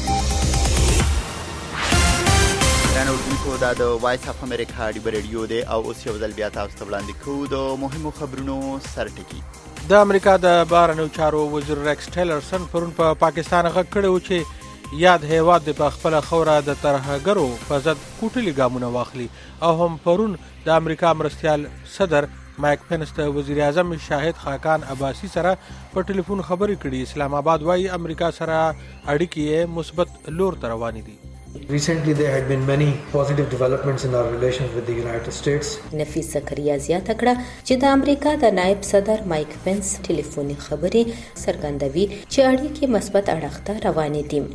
رانو دونکو دا د وایس اف امریکا ډیو ریډیو دی او اوس یو ځل بیا تاسو ته وړاندې کوو د مهمو خبرونو سرټکی. د امریکا د بهرنیو چارو وزیر ریکس ټیلرسن پرون په پا پاکستان غږ کړی و چې یاد هیواد د په خپله خوره د ترهګرو په ضد کوټلي ګامونه واخلي او هم پرون د امریکا مرستیال صدر مایک پنس د وزیر اعظم شاهد خاقان عباسی سره په ټلیفون خبرې کړي. اسلام آباد وايي امریکا سره اړیکې مثبت لور ته روانې دي. Recently there had been many positive developments in our relations with the United States. نفیس زکریا زیاته کړه چې د امریکا د نائب صدر مایک پنس ټلیفوني خبرې څرګندوي چې اړیکې مثبت اړخ ته روانې دي.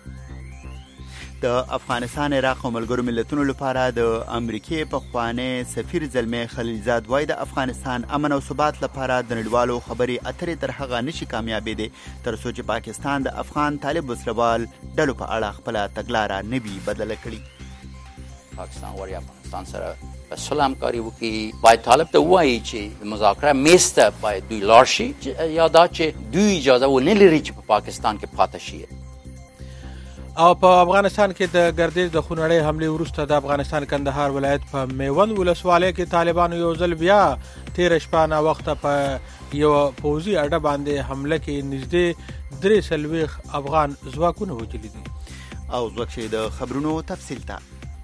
د افغانستان عراق او ملګرو ملتونو لپاره د امریکای پخوانی سفیر زلمی خلیلزاد وای د افغانستان امن او ثبات لپاره د نړیوالو خبرې اترې تر هغه نشي کامیابې دي تر څو چې پاکستان د افغان طالب وسلوال ډلو په اړه خپل تګلاره نه وي بدله کړي. پاکستان غواړي افغانستان سره په صلح همکاري وکړي. باید طالب ته ووایي چې مذاکره میز ته باید دوی لاړ شي یا دا چې دوی اجازه ونه لري چې په پاکستان کې پاتې شي. او په افغانستان کې د ګردیز د خونړۍ حملې وروسته د افغانستان کندهار ولایت په میوند ولسوالۍ کې طالبانو یو ځل بیا تېره شپه ناوخته په یو پوځي اډه باندې حمله کې نږدې درې څلوېښت افغان ځواکونه وژلي دي. او ځوک شي د خبرونو تفصیل ته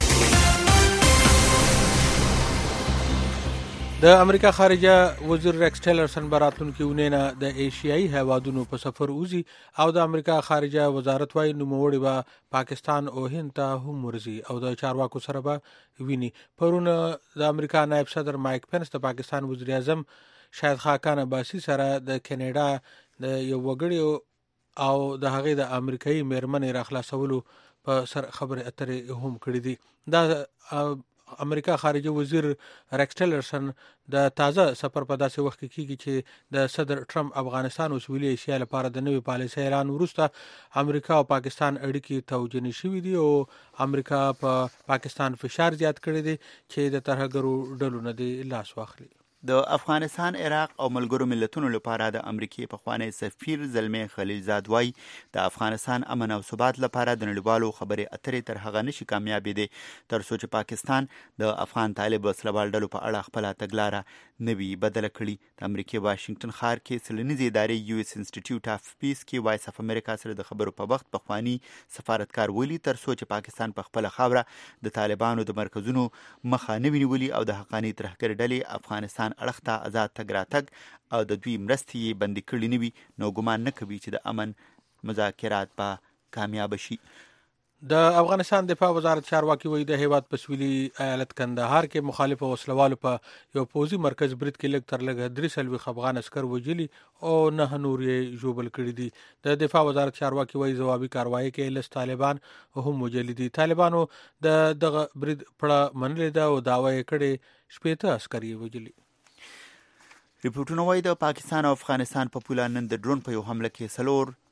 د امریکا خارجه وزیر ریکس ټیلرسن براتلونکي اونۍ نه د ایشیایي هیوادونو په سفر وځي او د امریکا خارجه وزارت وايي نوموړي به پاکستان او هند ته هم ورځي او د چارواکو سره به ویني. پرون د امریکا نائب صدر مایک پنس د پاکستان وزیر اعظم شاهد خاقان عباسی سره د کینیډا د یو وګړي او د هغې د امریکایي میرمنې راخلاصولو په سر خبرې اترې هم کړې دي. دا امریکا خارجه وزیر ریکس ټیلرسن د تازه سفر په داسې وخت کې کیږي چې د صدر ټرمپ افغانستان او سویلي ایشیا لپاره د نوې پالیسۍ اعلان وروسته امریکا او پاکستان اړیکې توجنې شوي دي او امریکا په پا پاکستان فشار زیات کړی دی چې د ترهګرو ډلو نه دی لاس واخلي. د افغانستان عراق او ملګرو ملتونو لپاره د امریکای پخوانی سفیر زلمی خلیلزاد وای د افغانستان امن او ثبات لپاره د نړیوالو خبرې اترې تر هغه نشي کامیابې دي تر څو چې پاکستان د افغان طالب وسلوال ډلو په اړه خپل تګلاره نوي بدله کړي. د امریکای واشنگټن ښار کې څېړنیزې ادارې یو اس انسټیټیوټ اف پیس کې وایس اف امریکا سره د خبرو په وخت پخوانی سفارتکار ویلي تر څو چې پاکستان په خپل خاوره د طالبانو د مرکزونو مخه نه ونیولي او د حقاني ترهګر ډلې افغانستان اړخ ته آزاد تګ راتګ او د دوی مرستې یې بندي کړي نه وي نو ګمان نه کوي چې د امن مذاکرات به کامیاب شي. د افغانستان دفاع وزارت چارواکي وایي د هیواد په سویلي ایالت کندهار کې مخالفو وسلوالو په یو پوځي مرکز برید کې لږ تر لږه درې څلوېښت افغان عسکر وژلي او نه نور یې ژوبل کړي دي. د دفاع وزارت چارواکي وایي ځوابي کاروایي کې لس طالبان هم وژلي دي. طالبانو د دغه برید پړه منلې ده او دعوه یې کړې شپېته عسکر یې وژلي. ریپورټونه وایي د پاکستان او افغانستان په پوله نن د ډرون په یو حمله کې څلور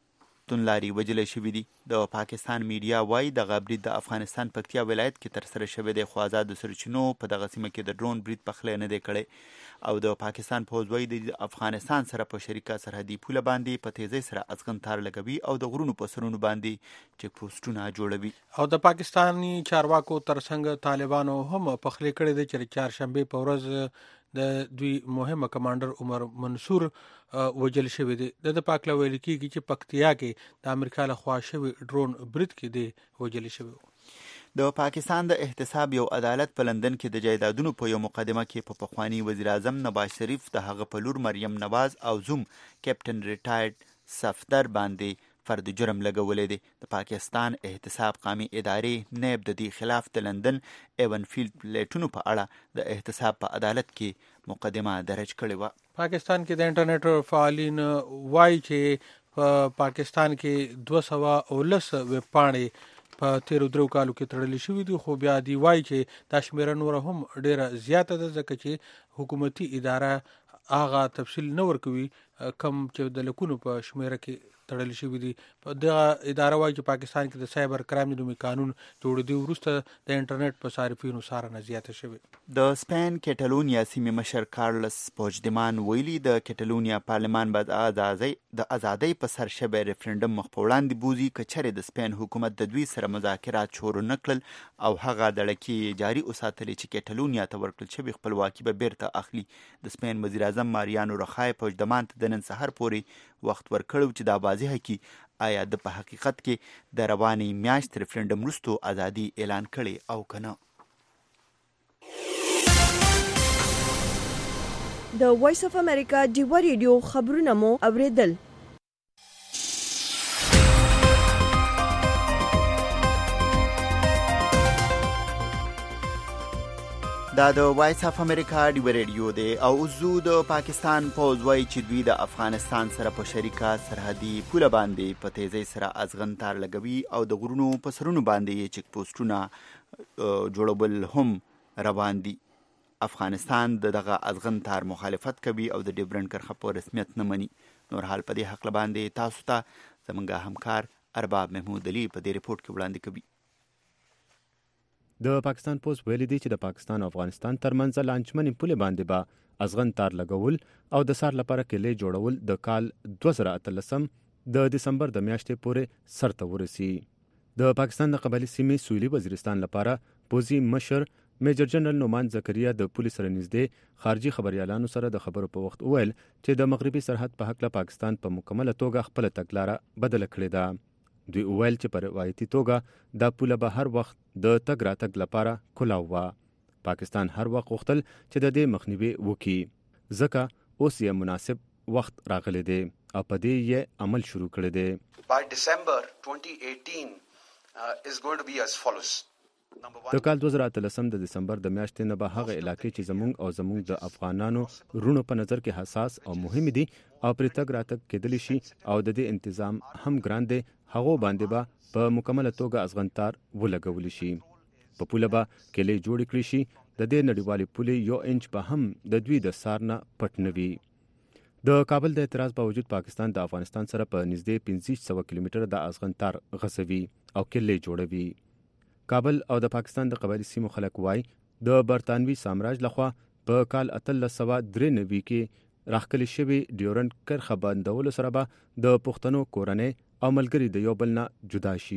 توندلاري وجل شوي دي. د پاکستان میډیا وایي دغه برید د افغانستان پکتیا ولایت کې ترسره شوی دی، خو آزادو سرچینو په دغه سیمه کې د ډرون برید پخلی نه دی کړی او د پاکستان پوځ وایي د افغانستان سره په شریکه سرحدي پوله باندې په تیزۍ سره ازغن تار لګوي او د غرونو په سرونو باندې چیک پوسټونه جوړوي. او د پاکستاني چارواکو ترڅنګ طالبانو هم پخلی کړی دی چې چهارشنبه په ورځ د دوی مهمه کمانډر عمر منصور وجل شوی دی. د پاکلا ویل کېږي چې پکتیا کې د امریکا له خوا شوی ډرون برید کې دی وجل شوی. د پاکستان د احتساب یو عدالت په لندن کې د جایدادونو په یو مقدمه کې په پخوانی وزیر اعظم نواز شریف د هغه په لور مریم نواز او زوم کیپټن ریټایرډ صفدر باندې فرد جرم لګولې دی. د پاکستان احتساب قومي ادارې نیب د دې خلاف د لندن ایون فیلډ پلیټونو په اړه د احتساب په عدالت کې مقدمه درج کړې وه. پاکستان کې د انټرنیټ فعالین وایي چې په پاکستان کې دوه سوه اولس ویب پاڼې په تیرو درو کالو کې تړلې شوي دي، خو بیا دی وایي چې دا شمیره نوره هم ډیره زیاته ده ځکه چې حکومتي اداره هغه تفصیل نه ورکوي کم چې د لکونو په شمیره کې تړل شوي دي. دغه اداره وایي چې پاکستان کې د سایبر کرایم د نومي قانون جوړېدو وروسته د انټرنیټ په صارفینو څارنه زیاته شوې. د سپین کیټالونیا سیمې مشر کارلس پوجدمان ویلي د کیټالونیا پارلمان به د ازادۍ د ازادۍ په سر شوی ریفرنډم مخ په وړاندې بوزي که چېرې د سپین حکومت د دوی سره مذاکرات شروع نه کړل او هغه دړکې جاري وساتلې چې کیټالونیا ته ورکړل شوې خپلواکي به بیرته اخلي. د سپین وزیر اعظم ماریانو رخای پوجدمان ته د نن سهار پورې وخت ورکړو چې دا واضحه کړي آیا د په حقیقت کې د روانې میاشت ریفرنډم وروسته ازادي اعلان کړي او که نه. د وایس اف امریکا ډیوه ریډیو خبرونه مو اوریدل. دا د وایس اف امریکا ډیوه ریډیو دی او زو د پاکستان پوځ وایي چې دوی د افغانستان سره په شریکه سرحدي پوله باندې په تیزۍ سره ازغن تار لګوي او د غرونو په سرونو باندې یې چیک پوسټونه جوړول هم روان دي. افغانستان د دغه ازغن تار مخالفت کوي او د ډیورنډ کرښه په رسمیت نه مني. نور حال په دې حق باندې تاسو ته زموږ همکار ارباب محمود علي په دې ریپورت کې وړاندې کوي. د پاکستان پوز ویلي دی چې د پاکستان او افغانستان ترمنځ لانجمنې پولې باندې به ازغن تار لګول او د سار لپاره کلی جوړول د کال دوه زره اتلسم د دسمبر د میاشتې پورې سرته ورسي. د پاکستان د قبایلي سیمې سویلي وزیرستان لپاره پوزي مشر میجر جنرال نومان زکریا د پولیس سره نږدې خارجي خبريالانو سره د خبرو په وخت وویل چې د مغربي سرحد په حق له پاکستان په مکمله توګه خپل تګلاره بدله کړې ده. دوی وویل چې په روایتي توګه دا پوله به هر وخت د تګ راتګ لپاره کلاو وه. پاکستان هر وخت غوښتل چې د دې مخنیوي وکړي ځکه اوس یې مناسب وخت راغلی دی او په دې یې عمل شروع کړی دی. By December twenty eighteen uh, is going to be as follows. د کال دوه زره اتلسم د دسمبر د میاشتې نه به هغه علاقې چې زموږ او زموږ د افغانانو رونو په نظر کې حساس او مهم دي او پرې تګ راتګ کېدلی شي او د دې انتظام هم ګران دی هغو باندې به په مکمله توګه ازغنتار ولګولی شي. په پوله به کلی جوړې کړي شي. د دې نړیوالې پولې یو انچ به هم د دوی د سار نه پټ نه وي. د کابل د اعتراض باوجود پاکستان د افغانستان سره په نږدې پنځه سوه کیلومتره د ازغنتار غځوي او کلی جوړوي. کابل او د پاکستان د قبایلي سیمو خلک وایي د برطانوي سامراج لخوا په کال اتلس سوه درې نوي کې راښکلې شوې ډیورنډ کرښه بندولو سره به د پښتنو کورنۍ او ملګري د یو بل نه جدا شي.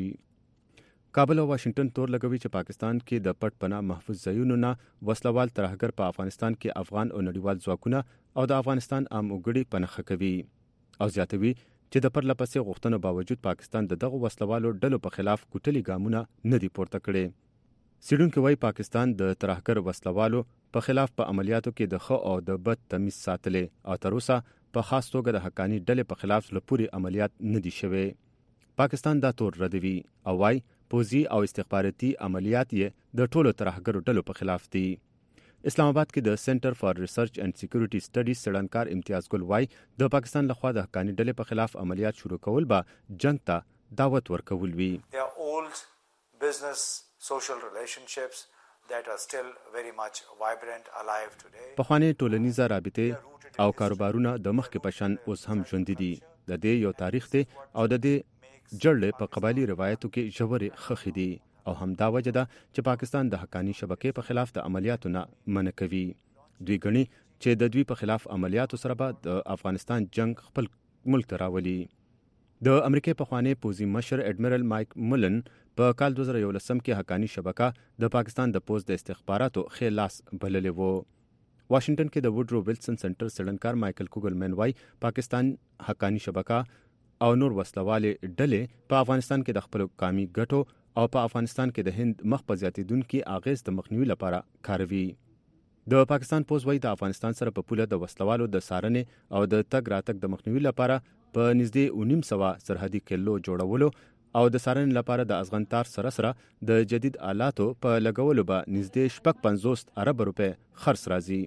کابل او واشنگټن تور لګوي چې پاکستان کې د پټ پناه محفوظ ځایونو نه وسلوال ترهګر په افغانستان کې افغان او نړیوال ځواکونه او د افغانستان عام وګړي پنهخه کوي او زیاتوي چې د پرله پسې غوښتنو باوجود پاکستان د دغه وسلوالو ډلو په خلاف کوټلي ګامونه نه دي پورته کړي. څېړونکي وایي پاکستان د ترهګر وسلوالو په خلاف په عملیاتو کې د ښه او د بد تمیز ساتلې او تر اوسه په خاص توګه د حقاني ډلې په خلاف زړه پورې عملیات نه دي شوي. پاکستان دا تور ردوي او وایي پوځي او استخباراتي عملیات یې د ټولو ترهګرو ډلو په خلاف دي. اسلام آباد کې د سنټر فار ریسرچ اینڈ سکیورټي سټډیز څېړنکار امتیاز ګل وایي د پاکستان لخوا د حقاني ډلې په خلاف عملیات شروع کول به جنگ ته دعوت ورکول وي. They are old business social relationships that are still very much vibrant alive today. پخواني ټولنیزه رابطې او کاروبارونه د مخکې په شان اوس هم ژوندي دي. د دې یو تاریخ دی او د دې جړلې په قبایلی روایتو کې ژورې خښې دي او همدا وجه ده چې پاکستان د حقانی شبکې په خلاف د عملیاتو نه منع کوي. دوی ګڼي چې د دوی په خلاف عملیاتو سره به د افغانستان جنگ خپل ملک ته راولي. د امریکای پخوانی پوځي مشر اډمیرل مایک ملن په کال دوه زره یولسم کې حقانی شبکه د پاکستان د پوځ د استخباراتو ښه لاس بللې وو. واشنگټن کې د وډرو ویلسن سنټر څېړنکار مایکل کوګلمن وايي پاکستان حقانی شبکه او نور وسلوالې ډلې په افغانستان کې د خپل قومي ګټو او په افغانستان کې د هند مخ په زیاتېدونکي اغیز د مخنیوي لپاره کاروي. د پاکستان پوځ وايي د افغانستان سره په پوله د وسلوالو د څارنې او د تګ راتګ د مخنیوي لپاره په نږدې اونیم سوه سرحدي کلو جوړولو او د څارنې لپاره د ازغنتار سره سره د جدید آلاتو په لګولو به نږدې شپږ پنځوس ارب روپۍ خرڅ راځي.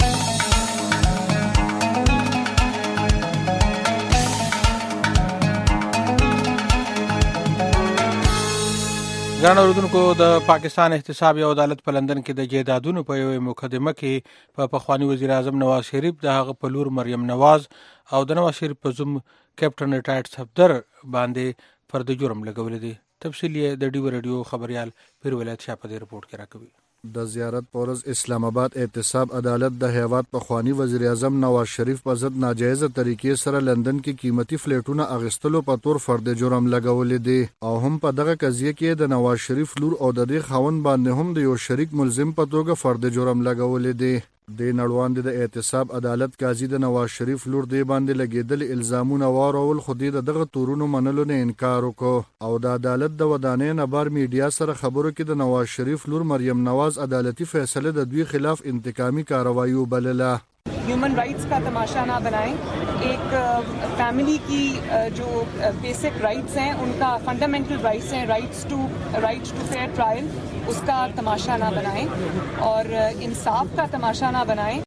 ګران اوریدونکو، د پاکستان احتساب یو عدالت په لندن کې د جیدادونو په یوه مقدمه کې په پخوانی وزیر اعظم نواز شریف د هغه په لور مریم نواز او د نواز شریف په زوم کیپټن ریټایرډ صفدر باندې فرد جرم لګولې دي. تفصیل یې د ډیو رادیو خبريال پیر ولایت شاه په دې رپورت کې راکوي. د زیارت پورز اسلام آباد احتساب عدالت د هیواد پخوانی وزیر اعظم نواز شریف په ضد ناجایز طریقې سره لندن کې قیمتي فلیټونه اغستلو په تور فرد جرم لګولې دي او هم په دغه قضیه کې د نواز شریف لور او د دې خاوند باندې هم د یو شریک ملزم په توګه فرد جرم لګولې دي. د نړوان د احتساب عدالت قاضي د نواز شریف لور دی باندې لګیدل الزامونه وارول خو د دغه تورونو منلو نه انکار وکړ او د عدالت د ودانې نه بار میډیا سره خبرو کې د نواز شریف لور مریم نواز عدالتي فیصله د دوی خلاف انتقامي کاروایی وبلله. Human rights का तमाशा ना बनाएं, एक फैमिली की जो basic rights हैं उनका fundamental rights हैं, rights to right to fair trial, उसका तमाशा ना बनाएं और इंसाफ का तमाशा ना बनाएं.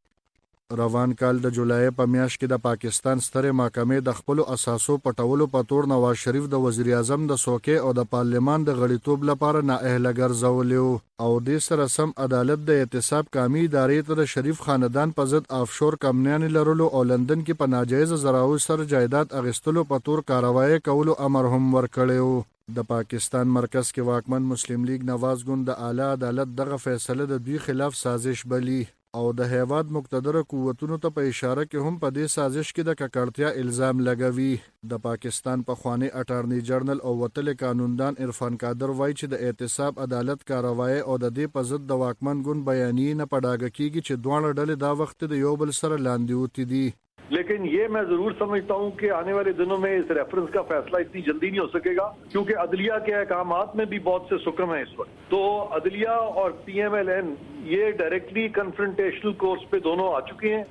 روان کال د جولای په میاشت کې د پاکستان ستره محکمې د خپل اساسو پټولو په تور نواز شریف د وزیر اعظم د سوکې او د پارلمان د غړیتوب لپاره نااهله ګرځولیو او د سره سم عدالت د احتساب قومي ادارې ته د شریف خاندان په ضد افشور کمپنیان لرلو او لندن کې په ناجایز زراعوي سر جایداد اغستلو په تور کاروایی کولو امر هم ورکړیو. د پاکستان مرکز کې واکمن مسلم لیگ نواز ګوند د اعلی عدالت دغه فیصله د دوی خلاف سازش بلی او د هیواد مقتدره قوتونو ته په اشاره کې هم په دې سازش کې د ککړتیا الزام لګوي. د پاکستان پخوانی اټارنی جنرال او وتل قانوندان عرفان قادر وایي چې د احتساب عدالت کاروایی او د دې په ضد د واکمن ګوند بیانیې نه پډاګه کیږي چې دوه ډلې دا وخت د یو بل سره لاندې وتی دي. लेकिन ये मैं जरूर समझता हूँ कि आने वाले दिनों में इस रेफरेंस का फैसला इतनी जल्दी नहीं हो सकेगा क्योंकि अदलिया के अहकामात में भी बहुत से सुकम है इस वक्त. तो अदलिया और पीएमएलएन ये डायरेक्टली कन्फ्रंटेशनल कोर्स पे दोनों आ चुके हैं.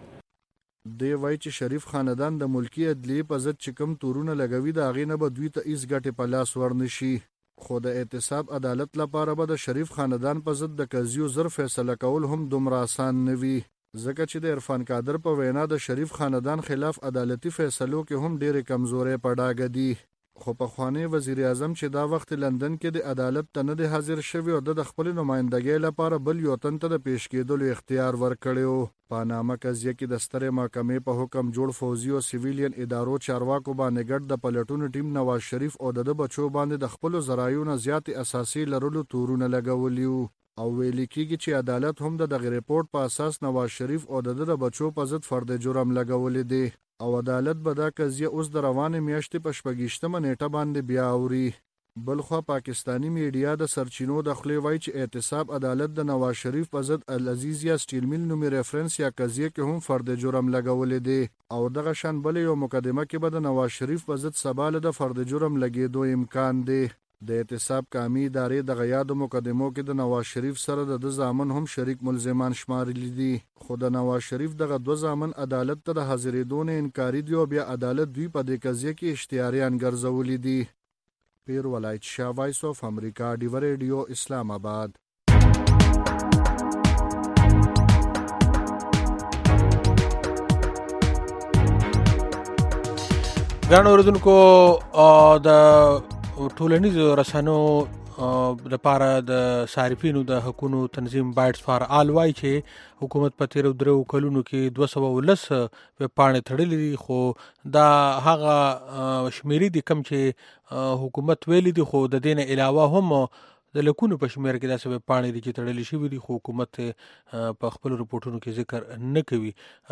دی وای چې شریف خاندان د ملکی عدلیې په ضد چې کوم تورونه لګوي د هغې نه به دوی ته هیڅ ګټې په لاس ورنشي. خو د احتساب عدالت لپاره به د شریف خاندان په ضد د قضیو زر فیصله کول هم دومره آسان نه وي ځکه چې د عرفان قادر په وینا د شریف خاندان خلاف عدالتي فیصلو کې هم ډېرې کمزورۍ په ډاګه دي. خو پخوانی وزیر اعظم چې دا وخت لندن کې د عدالت ته نه دی حاضر شوی او د خپل نمائندګۍ لپاره بل یو تن ته د پیش کېدلو اختیار ورکړیو. په نامه قضیه کې د سترې محکمې په حکم جوړ فوزي او سیویلین ادارو چارواکو باندې ګډ د پلټونو ټیم نواز شریف او د بچو باندې د خپل ذرایعو نه زیات اساسي لرلو تورونه لګولیو او ویل کېږي چې عدالت هم د دغه ریپورت په اساس نواز شریف او د د بچو په ضد فرد جرم لګولې دي او عدالت به دا قضیه اوس د روانې میاشتې په شپږیشتمه نیټه باندې بیا اوري. بلخوا پاکستانی میډیا د سرچینو د خولې وایي چې احتساب عدالت د نواز شریف په ضد العزیز یا سټیل میل نومي ریفرنس یا قضیه کې هم فرد جرم لګولې دي او دغه شان بل یو مقدمه کې به د نواز شریف په ضد سبا له د فرد جرم لګېدو امکان دی. د احتساب قومي ادارې د غیادو مقدمو کې د نواز شریف سره د زامن هم شریک ملزمان شمارل دي خو د نواز شریف دغه دوه زامن عدالت ته د حاضرېدو نه انکاري دي او بیا عدالت دوی په دې قضیه کې اشتیاریان ګرځولي دي. پیر ولایت شاه، وایس اف امریکا، ډیو ریډیو، اسلام آباد. ګران اوریدونکو، د ټولنیزو رسنو لپاره د صارفینو د حقوقو تنظیم بایټس فار آل وایي چې حکومت په تیرو درو کلونو کې دوه سوه ولس ویب پاڼې تړلې دي، خو دا هغه شمیرې دي کم چې حکومت ویلي دي، خو د دې نه علاوه هم د لکونو په شمېر کې داسې ویب پاڼې دي چې تړلې شوي دي، خو حکومت په خپلو رپورټونو کې ذکر نه کوي.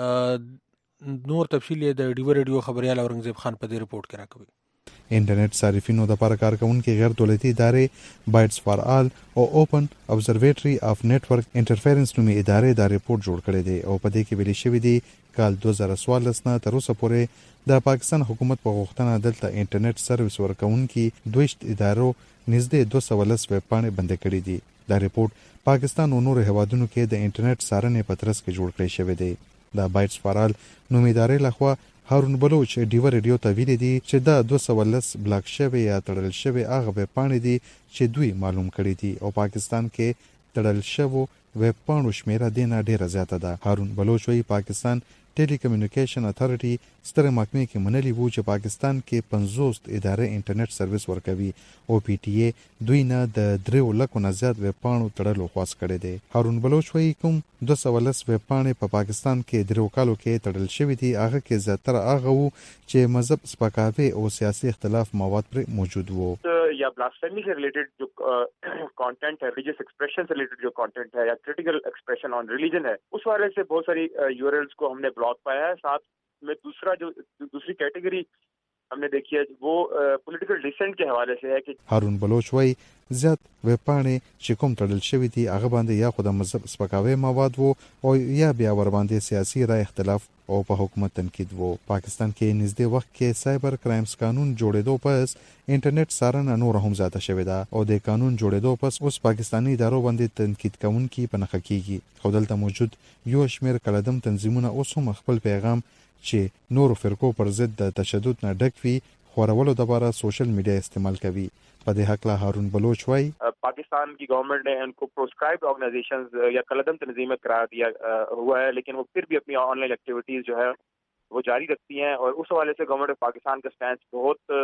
نور تفصیل یې د ډیو ریډیو خبریال اورنګزیب خان په دې رپورټ کې راکوي. انټرنیټ صارفینو د لپاره کارکونکي غیر دولتي ادارې بایټس فار آل او اوپن ابزرویټري اف نتورک انټرفیرنس نومي ادارې دا ریپورت جوړ کړی دی او په دې کې ویلي شوی دی کال دوه زره څوارلس نه تر اوسه پورې د پاکستان حکومت په غوښتنه دلته انټرنیټ سرویس ورکوونکي دویشت ادارو نږدې دوه سوه لس ویب پاڼې بندې کړي دي. دا ریپورت پاکستان او نورو هیوادونو کې د انټرنیټ څارنې په ترڅ کې جوړ کړی شوی دی. د بایټس فار آل نومي ادارې لخوا هارون بلوچ ډیو ریډیو ته ویلي دي چې دا دوه سوه لس بلاک شوی یا تړل شوی هغه ویب پاڼې دي چې دوی معلوم کړي دي او پاکستان کې تړل شوو ویب پاڼو شمیره دې نه ډیره زیاته ده. هارون بلوچ وایي پاکستان ټیلی کمیونیکیشن اتھارټي ستره محکمې کې منلي وو چې پاکستان کې پنځوس ادارې انټرنیټ سرویس ورکوي او پی ټي اي دوی نه د دریو لکو نه زیات ویب پاڼو تړلو خواست کړی دی. هارون بلوچ وایي کوم دوه سوه لس ویب پاڼې په پاکستان کې دریو کالو کې تړل شوي دي هغه کې زیاتره هغه وو چې مذهب سپکاوی او سیاسي اختلاف مواد پر موجود وو. یا بلاسفیمی سے ریلیٹڈ جو کانٹینٹ ہے، ریلیجیس ایکسپریشن سے ریلیٹڈ جو کانٹینٹ ہے یا کریٹیکل ایکسپریشن آن ریلیجن ہے، اس والے سے بہت ساری یو آر ایلز کو ہم نے بلاک پایا ہے. ساتھ میں دوسرا جو دوسری کیٹیگری ہم نے دیکھی ہے وہ پولیٹیکل ڈسنٹ کے حوالے سے ہے کہ هارون بلوچ وایي زیات ویب پاڼې چې کوم تړل شوي دي هغه باندې یا خو د مذهب سپکاوی مواد وو او یا بیا ور باندې سیاسي رای اختلاف او په حکومت تنقید وو. پاکستان کې نږدې وخت کې سایبر کرایمز قانون جوړېدو پس انټرنیټ څارنه نور هم زیاته شوې ده او د قانون جوړېدو پس اوس پاکستاني ادارو باندې تنقید کوونکي په نښه کیږي. خو دلته موجود یو شمېر کلدم تنظیمونه اوس هم خپل پیغام چې نورو فرقو پر ضد د تشدد نه ډک وي خورولو لپاره سوشل میډیا استعمال کوي. په دې حق له هارون بلوچ وایي پاکستان کی گورنمنٹ نے ان کو پروسکرائبڈ آرگنائزیشنز یا کلدم تنظیمیں قرار دیا ہوا ہے، لیکن وہ پھر بھی اپنی آن لائن ایکٹیویٹیز جو ہے وہ جاری رکھتی ہیں اور اس حوالے سے گورنمنٹ آف پاکستان کا سٹینس بہت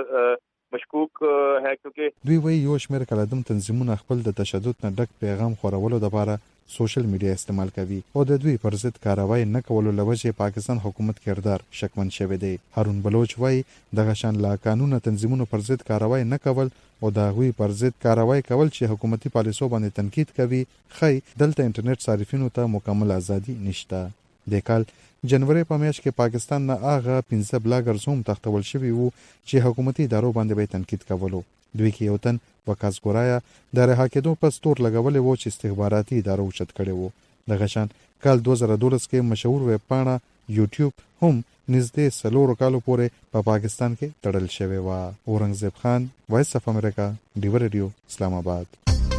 مشکوک ہے کیونکہ دوی وایي یو شمېر کلدم تنظیمونه خپل د تشدد نه ډک پیغام خورولو لپاره سوشل میډیا استعمال کوي او د دوی پر ضد کاروای نه کولو لوجه پاکستان حکومت کردار شکمن شوی دی. هارون بلوچ وایي دغه شان لا قانون تنظیمونو پر ضد کاروای نه کول او د هغوی پر ضد کاروای کول چې حکومتي پالیسو باندې تنقید کوي خی دلته انټرنیټ صارفینو ته مکمل ازادي نشته. د کال جنوري په میاشت کې پاکستان نه هغه پنځه بلاګرز هم تختول شوي وو چې حکومتي ادارو باندې به تنقید کولو. دوی کې یو تن وکاس ګورایا د رها کېدو په ستور لګولې وو چې استخباراتي ادارو اوچت کړی وو. دغه شان کال دوه زره دولس کې مشهور ویب پاڼه یوټیوب هم نږدې څلورو کالو پورې په پا پاکستان کې تړل شوې وه. اورنګزیب خان، وایس اف امریکا، ډیو ریډیو، اسلام آباد.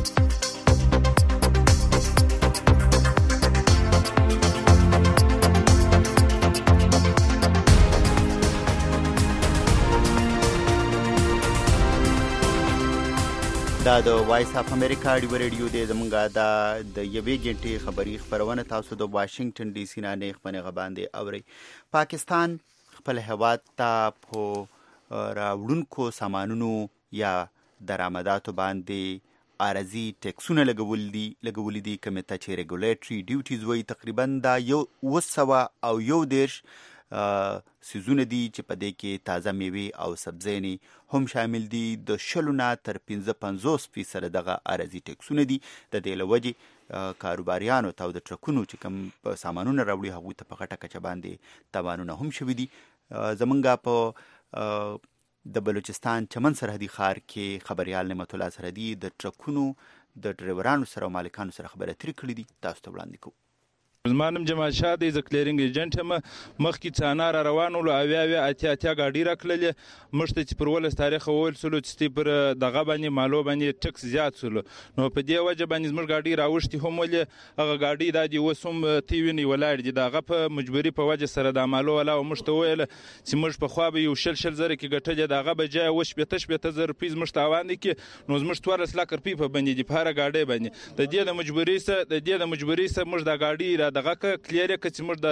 دا د وایس اف امریکا ډیو ریډیو دی زمونږه دا د یوې غنټې خبري خبرونه تاسو د واشنگټن ډي سي نه نه خبرونه باندې اوري. پاکستان خپل هیواد ته په راوړونکو سامانونو یا درآمداتو باندې عارضي ټیکسونه لګول دي لګولې دي کومه ته چې ریګولیټري ډیوټیز وایي. تقریبا دا یو وسوه او یو دیرش سیزونه دي چې په دې کې تازه میوې او سبزیانې هم شامل دي. د شلو نه تر پنځه پنځوس فیصده دغه عارضي ټیکسونه دي. د دې له وجې کاروباریانو ته او د ټرکونو چې کوم سامانونه راوړي هغوی ته په غټه کچه باندې تاوانونه هم شوي دي. زمونږ په د بلوچستان چمن سرحدي ښار کې خبریال نعمت الله سرحدي د ټرکونو د ډریورانو سره او مالکانو سره خبرې اترې کړې دي. تاسو ته وړاندې کوو. زما نوم جمال شاه دی، زه کلیرینګ ایجنټ یم. مخکې څانا را روان ولو اویا اویا اتیا اتیا ګاډي راکړلې. موږ ته چې پر ولس تاریخ وویل سولو چې ستې پر دغه باندې مالو باندې ټکس زیات سولو، نو په دې وجه باندې زموږ ګاډي راوښتي هم ولې هغه ګاډي دا دي اوس هم تی وینې ولاړ دي. د هغه په مجبوري په وجه سره د مالو علاوه موږ ته وویل چې موږ پخوا به یو شل شل زره کې ګټلې، د هغه به جای اوس شپېته شپېته زره روپۍ زموږ تاوان دی کې، نو زموږ څوارلس لاکه روپۍ په باندې دي په هره ګاډۍ باندې. د دې د مجبوري سره د دې د مجبوري سره موږ دا ګاډي را دغه کلیر کچ موږ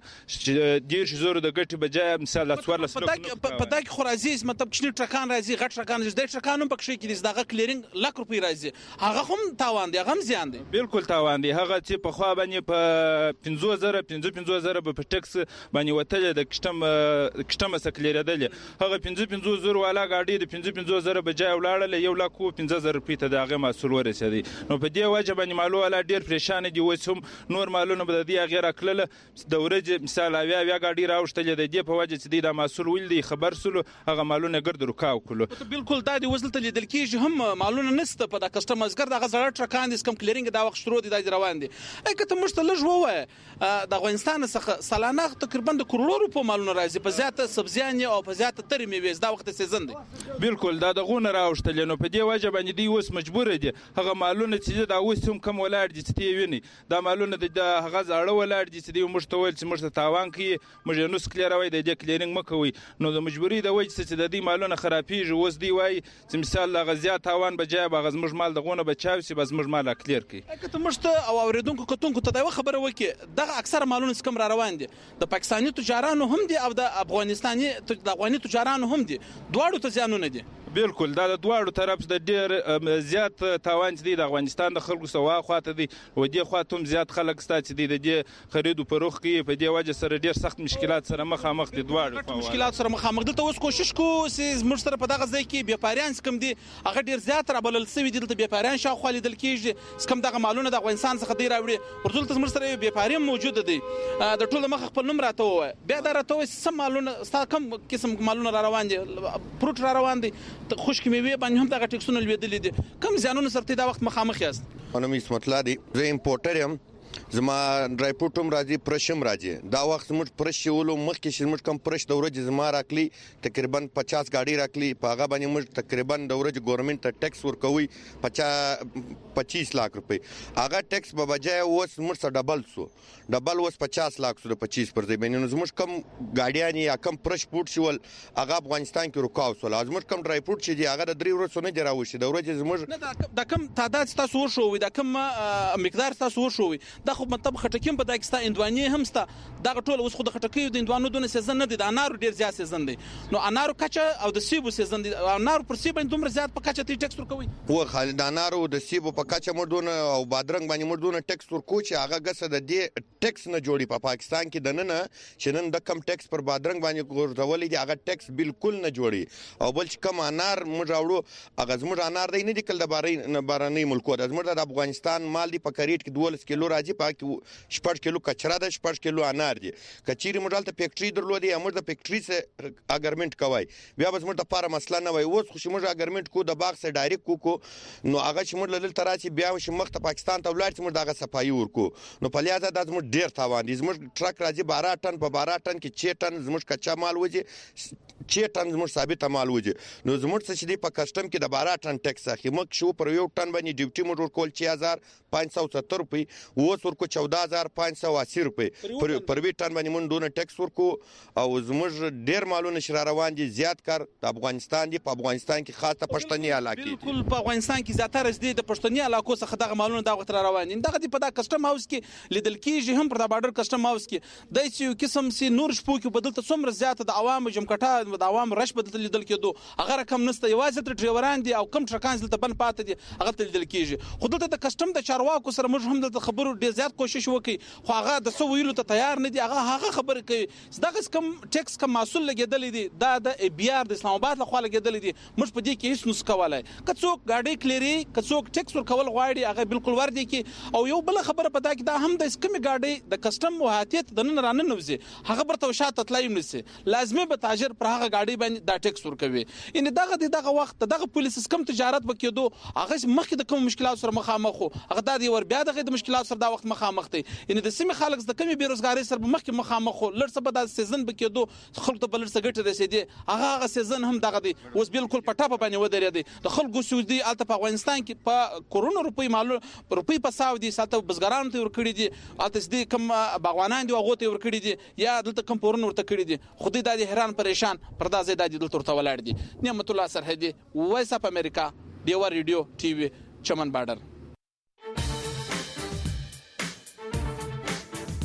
د ډیر زور د ګټي بجای مثال د څوار لسره په دغه خو راځي مطلب کښنی ټرکان راځي غټ ټرکان د ټرکانو په کښې کې دغه کلیرینګ لک روپی راځي هغه هم تاوان دی هغه هم زیان دی بالکل تاوان دی هغه چې په خوا باندې په پنځه زره پنځه پنځه زره په ټکس باندې وتل د کشتم کشتم سکلیردل هغه پنځه پنځه زره والا گاډي د پنځه پنځه زره بجای ولاړل یو لاک پنځه زره روپی ته دغه مسول ورسېدی نو په دې وجه باندې مالو والا ډیر پریشان دي وسوم نور مالونه به د دې غیر اکلل د ورځ مثال اویا اویا گاډي راوشتل د دې په وجه چې د مسول ویل دی خبر سلو هغه مالونه ګرد رکاو کولو بالکل دا دی وزل ته لیدل کیږي هم مالونه نسته په د کسټمرز ګر دغه زړه ټرکان د کم کلیرینګ دا وخت شروع دي د روان دي اګه ته مشته لږ ووه د افغانستان څخه سالانه تقریبا د کروڑو روپو مالونه راځي په زیاته سبزیان او په زیاته تر میوې دا وخت سیزن دی بالکل دا دغه راوشتل نو په دې وجه باندې دی اوس مجبور دي هغه مالونه چې دا اوس هم کم ولاړ دي چې ویني دا مالونه د هغه زړه ولاړ دي چې مشتول چې مشته تاوان کوي موږ نو سکلیروي د دې کلینینګ مکوي نو د مجبوری د وجه چې د دې مالونه خرابېږي اوس دی وای چې مثال لغه زیات تاوان بجای باغ زموږ مال دغه بچاو سي بس موږ مال کلیر کی اګه ته مشته او اوریدونکو کتونکو ته دا خبره وکي دغه اکثر مالونه سکم را روان دي د پاکستاني تجارانو هم دي او د افغانستاني د افغاني تجارانو هم دي دواړو ته زیانونه دي بالکل دا د دواړو طرف د ډیر زیات تاوان دي د افغانستان د خلکو سوا خواته دي و دې خواته هم زیات خلک ستا چې دي د دې خریدو پروخ کې په دې وجه سره ډیر سخت مشکلات سره مخامخ دي دواړو مشکلات سره مخامخ دلته اوس کوشش کو چې موږ سره په دغه ځای کې بیپاریان کم دي هغه ډیر زیات را بلل سوي دي دلته بیپاریان شاوخوا لیدل کېږي کم دغه مالونه د افغانستان څخه دی راوړي ورته موږ سره بیپاری موجود دي د ټول مخ خپل نوم راته وای بیا دا راته وای سم مالونه ستا کم قسم مالونه را روان دي پروت را روان دي خوشک میوه باندې هم دغه ټیکسونه لویدلې دي کم زیانونه سره دا وخت مخامخ یاست انا اسمت الله دی زه امپورټر یم زما ډرایپورټ هم راځي پرشم راځي دا وخت موږ پرش ولو مخکې چې موږ کم پرش د ورځې زما راکلی تقریبا پچاس گاډي راکلی په هغه باندې موږ تقریبا د ورځې ګورنمنت ته ټیکس ورکوي پچاس لاک روپۍ هغه ټیکس به بجای اوس موږ سره ډبل سو ډبل اوس پچاس لاک سو د پچیس پر ځای باندې نو زموږ کم گاډیان یا کم پرش پورت شول هغه افغانستان کې رکاو سول زموږ کم ډرایپورټ چې دی هغه د درې ورځې نه جراوشي د ورځې زموږ د کم تعداد تاسو ورشوي د کم مقدار تاسو ورشوي دا خو مطلب خټکیم په داکستان اندواني هم ستا دغه ټول اوس خو د خټکیو د اندوانو دونه سیزن نه دي د انارو ډیر زیات سیزن دي نو انارو کچه او د سیبو سیزن دي انارو پر سیب دومره زیات په کچه تی ټیکس ورکوي و خالد انارو د سیبو په کچه مردونه او بادرنګ باندې مردونه ټیکس ورکو چې هغه غسه د دې ټیکس نه جوړي په پاکستان کې د نن چې نن د کم ټیکس پر بادرنګ باندې ګورځولې دي هغه ټیکس بالکل نه جوړي او بل چې کم انار موږ راوړو هغه زموږ انار دی نه دي کل د باري بارني ملکو د زموږ د افغانستان مال دی په کریټ کې دولس کیلو راځي په شپږ کیلو کچرا ده شپږ کیلو انار دي کچيري موږ دلته فیکټری درلودي موږ د فیکټری سره اګریمنت کوي بیا به موږ د لپاره مسله نه وای اوس خو موږ اګریمنت کو د باغ سره ډایرکټ کو کو نو هغه چې موږ دلته راشي بیا چې مخ ته پاکستان ته ولاړ چې موږ دغه صفایي ورکو نو په لیاده د موږ ډیر تاوان دي موږ ټرک راځي بارہ ټن په بارہ ټن کې چھ ټن موږ کچا مال وځي چھ ټن موږ ثابت مال وځي نو زموږ څه چې په کسٹم کې د بارہ ټن ټیکس اخی موږ شو پر یو ټن باندې ډیوټي موږ ورکول چھ هزار پانچ سو ستر روپۍ اوس ورکو چودہ هزار پانچ سو اسی روپۍ پر وی ټن باندې موږ دونه ټیکس ورکو او زموږ ډیر مالونه شر روان دي زیات کار د افغانستان دی په افغانستان کې خاصه پښتني علاقې بالکل په افغانستان کې زیاتره زدي د پښتني علاقو څخه دغه مالونه د وخت روان دي دغه په د کسٹم هاوس کې لیدل کېږي هم پر د بارډر کسٹم هاوس کې د یو قسم سي نور شپو کې بدلته څومره زیاته د عوام جمکټه د عوام رش بدلته لیدل کېدو هغه رقم نسته یوازې تر ډرایوران دي او کم ټرکان دلته بن پاتې دي هغه تل لیدل کېږي خو دلته د کسٹم د چارواکو سره موږ هم د خبرو ډیر زیات کوشش وکړي خو هغه د سو ویلو ته تیار نه دي هغه هغه خبره کوي دغه کم ټیکس کم مسول لګیدل دي دا د بي ار د اسلام آباد لخوا لګیدل دي موږ په دې کې هیڅ نس کولای کڅوک گاډي کلیری کڅوک ټیکس ورکول غواړي هغه بالکل ور دي کې او یو بل خبره پتا کې دا هم د اسکمي گاډي د کسٹم وهاتیت د نن رانه نوځي هغه برته شاته تلایم نسی لازمي به تاجر پر هغه گاډي باندې دا ټیکس ورکوي ان دغه دغه وخت دغه پولیس کم تجارت وکړو هغه مخکې د کوم مشکلات سره مخامخ هغه د ور بیا دغه د مشکلات سره دا وخت مخامخ دي ان د سیمه خلک د کمی بیروزګاری سره مخکې مخامخ لړ څه به د سیزن بکېدو خلک ته بلر سګټ رسیدي هغه هغه سیزن هم دغه دی اوس بالکل پټه په باندې ودرې دي د خلکو سعودي الته په افغانستان کې په کرونا روپی مالو روپی په سعودي ساته بزګرانو ته ورکړي دي الته دې کم باغوانان دی هغه ته ورکړي دي یا دلته کم پورن ورته کړي دي خو دې د حیران پریشان پردازې د دلته ورته ولاړ دي نعمت الله سرحدي وایس اپ امریکا دیوا ریډیو ټي وي چمن بارډر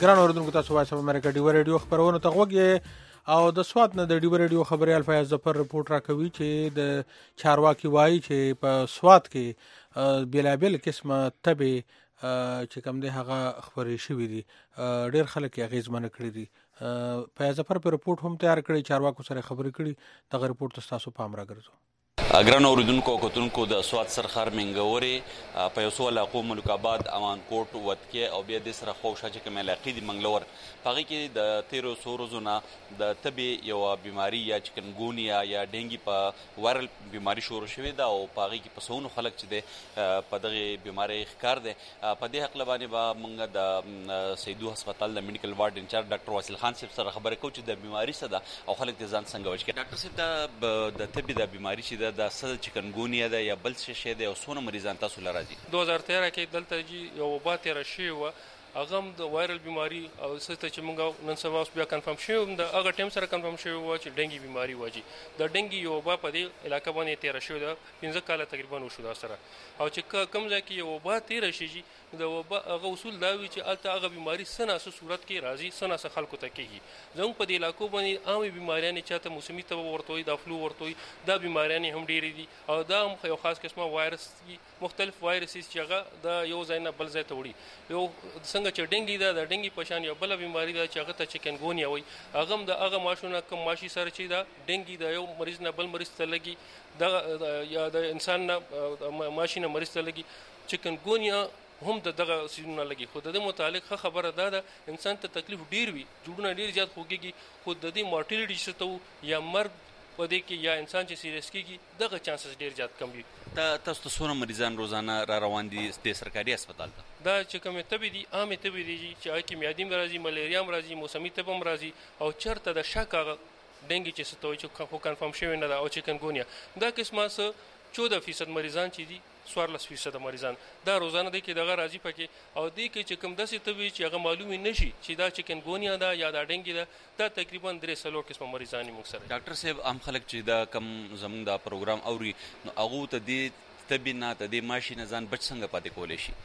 ګران اوردونکو تاسو وایس اف امریکا ډیو ریډیو خبرونه ته غوږی او د سوات نه د ډیو ریډیو خبري الفاظ ظفر رپورټ راکوي چې د چارواکي وایي چې په سوات کې بلابل قسمه تبي چې کوم دی هغه خبرې شوې دي ډېر خلک یې اغیزمن کړی دي په ظفر په رپورټ هم تیار کړی چارواکو سره خبرې کړي دغه رپورټ تاسو پام راګرځو ګران اوریدونکو او کتونکو د سوات سرخار منګوري په یو څو علاقو ملک آباد امان کوټ وتکه او بیا د سره خوشا چې کوم علاقې د منګلور پغې کې د تیرو سورو نه د تبي یو بیماری یا چکنګونیا یا ډینګي په وایرل بیماری شروع شوې ده او پغې کې پسونو خلک چې د په دغه بیماری ښکار ده په دې حق لبانې با منګه د سیدو هسپتال د میډیکل وارډ انچارج ډاکټر واصل خان صاحب سره خبرې کوو چې د بیماری څه ده او خلک د ځان څنګه وچ ډاکټر صاحب د تبي د بیماری چې د صد چکنګونیا ده یا بل څه شی ده او څونه مریضان تاسو لراځي دوه هزار تیرہ کې دلته جی یو وبا تیر شي و هغه د وایرل بیماری او څه چې موږ نن سبا بیا کنفرم شوم د هغه ټیم سره کنفرم شوی و چې ډنګي بیماری واجی د ډنګي یو وبا په دې علاقې باندې تیر شوی ده پنځه کال تقریبا وشو دا سره او چې کوم ځای کې یو وبا تیر شي د وبا هغه اصول دا وی چې الته هغه بیماری سناسه صورت کې راځي سناسه خلکو ته کېږي زموږ په دې علاقو باندې عامه بیماریان چې ته موسمي تب ورته وي د فلو ورته وي دا بیماریان هم ډېرې دي او دا هم یو خاص قسمه وایرس مختلف وایرسز چې هغه د یو ځای نه بل ځای ته وړي یو څنګه چې ډنګي دا د ډنګي په شان یو بل بیماری دا چې هغه ته چکنګونیا وي هغه هم د هغه ماشونه کم ماشي سره چې دا ډنګي د یو مریض نه بل مریض ته لګي دا یا د انسان نه ماشي نه مریض ته لګي چکنګونیا هم د دغه سيزونه لګي خو د دې متعلق خبره ده د انسان ته تکلیف ډیر وي جوړونه ډیر زیات خوږيږي خو د دې مورټیلیټي څه یا مرګ په دې کې یا انسان چې سیریس کېږي دغه چانسز ډیر زیات کم وي دا تاسو څونه مریضان روزانه را روان دي د سرکاري هسپتال ته دا چې کومه تبي دي عامه تبي دي چې هغه کې میادي مرضی ملیریا مرضی موسمي تب مرضی او چرته د شک هغه ډنګي چې ستوي چې خو کنفرم شوی نه دا او چکنګونیا دا قسمه څه چودہ فیصد مریضان چې دي سوارلس فیصد مریضان دا روزانه دی کې دغه راځي پکې او دی کې چې کوم داسې تبي چې هغه معلومي نشي چې دا چکنګونیا دا یا دا ډنګي دا دا تقریبا درې سلو قسمه مریضان موږ سره ډاکټر صاحب عام خلک چې دا کم زموږ دا پروګرام اوري نو هغه ته دې تبي نه ته دې ماشي نه ځان بچ څنګه پاتې کولای شي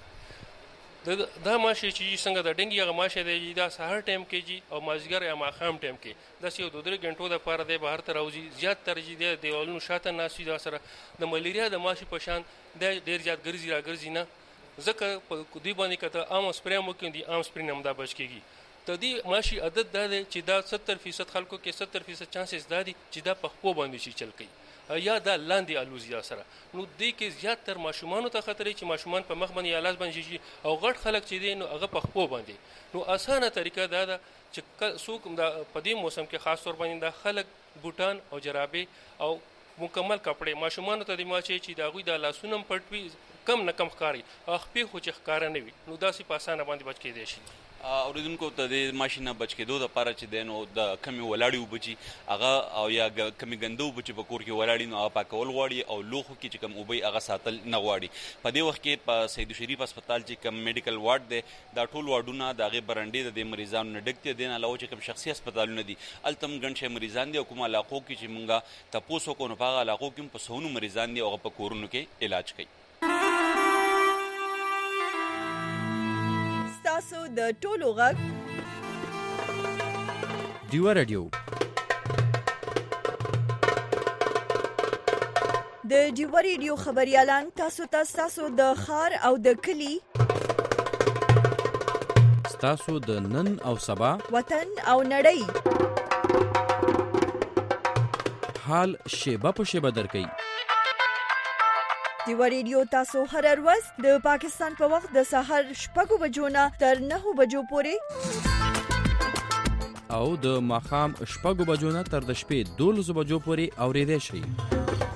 دا ماشي چې څنګه د ډنګي هغه ماشي دی دا سحر ټایم کې جی او مازیګر یا ماخام ټایم کې د سیو دوه درې غنټو د پاره دی بهر ته راوځي زیات ترجیح دی دیوالونو شاته ناسي دا سره د ملیریا د ماشي په شان د ډیر زیات ګرځي را ګرځي نه ځکه په دوی باندې کته عام سپری مو کې دي عام سپری هم دا بچ کېږي ته دې ماشي عادت دا دی چې دا ستر فیصد خلکو کې ستر فیصد چانسز دا دي چې دا په خپل باندې شي چل کوي یا دا لاندې الوزیا سره نو دې کې زیات تر ماشومان ته خطر چې ماشومان په مخ باندې الاز باندې شي او غټ خلک چې دي نو هغه په خپل باندې نو اسانه طریقه دا ده چې څوک دا په دې موسم کې خاص طور باندې دا خلک بوټان او جرابې او مکمل کپڑے ماشومان ته د ماچې چې دا غوي د لاسونم پټوي کم نه کم ښکاری اخپې خو چې ښکار نه وي نو دا سي په اسانه باندې بچ کېدی شي اوریدونکو ته د ماشینه بچ کېدو د پاره چې دینو د کمی ولاړی وبچي هغه او یا کمی ګندو وبچي په کور کې ولاړی نو هغه پاکول غواړي او لوخو کې چې کم وبي هغه ساتل نه غواړي په دې وخت کې په سید شریف هسپتال چې کم میډیکل وارډ دی دا ټول وارډونه د هغه برنډې د مریضانو نه ډکته دین علاوه چې کم شخصي هسپتالونه دي التم ګڼ مریضان دي او کوم علاقو کې چې مونږه تاسو کو نه پاغه علاقو کې په سونو مریضان دي او په کورونو کې علاج کوي تاسو د ټولو غږ ډیو رادیو د ډیو رادیو خبريالان تاسو ته تاسو د خار او د کلی تاسو د نن او سبا وطن او نړۍ حال شیبه په شیبه درکې ډیو رادیو تاسو هر ورځ د پاکستان په وخت د سحر شپږ بجو نه تر نهه بجو پورې او د ماخام شپږ بجو نه تر د شپې دولس بجو پورې اورېدای شئ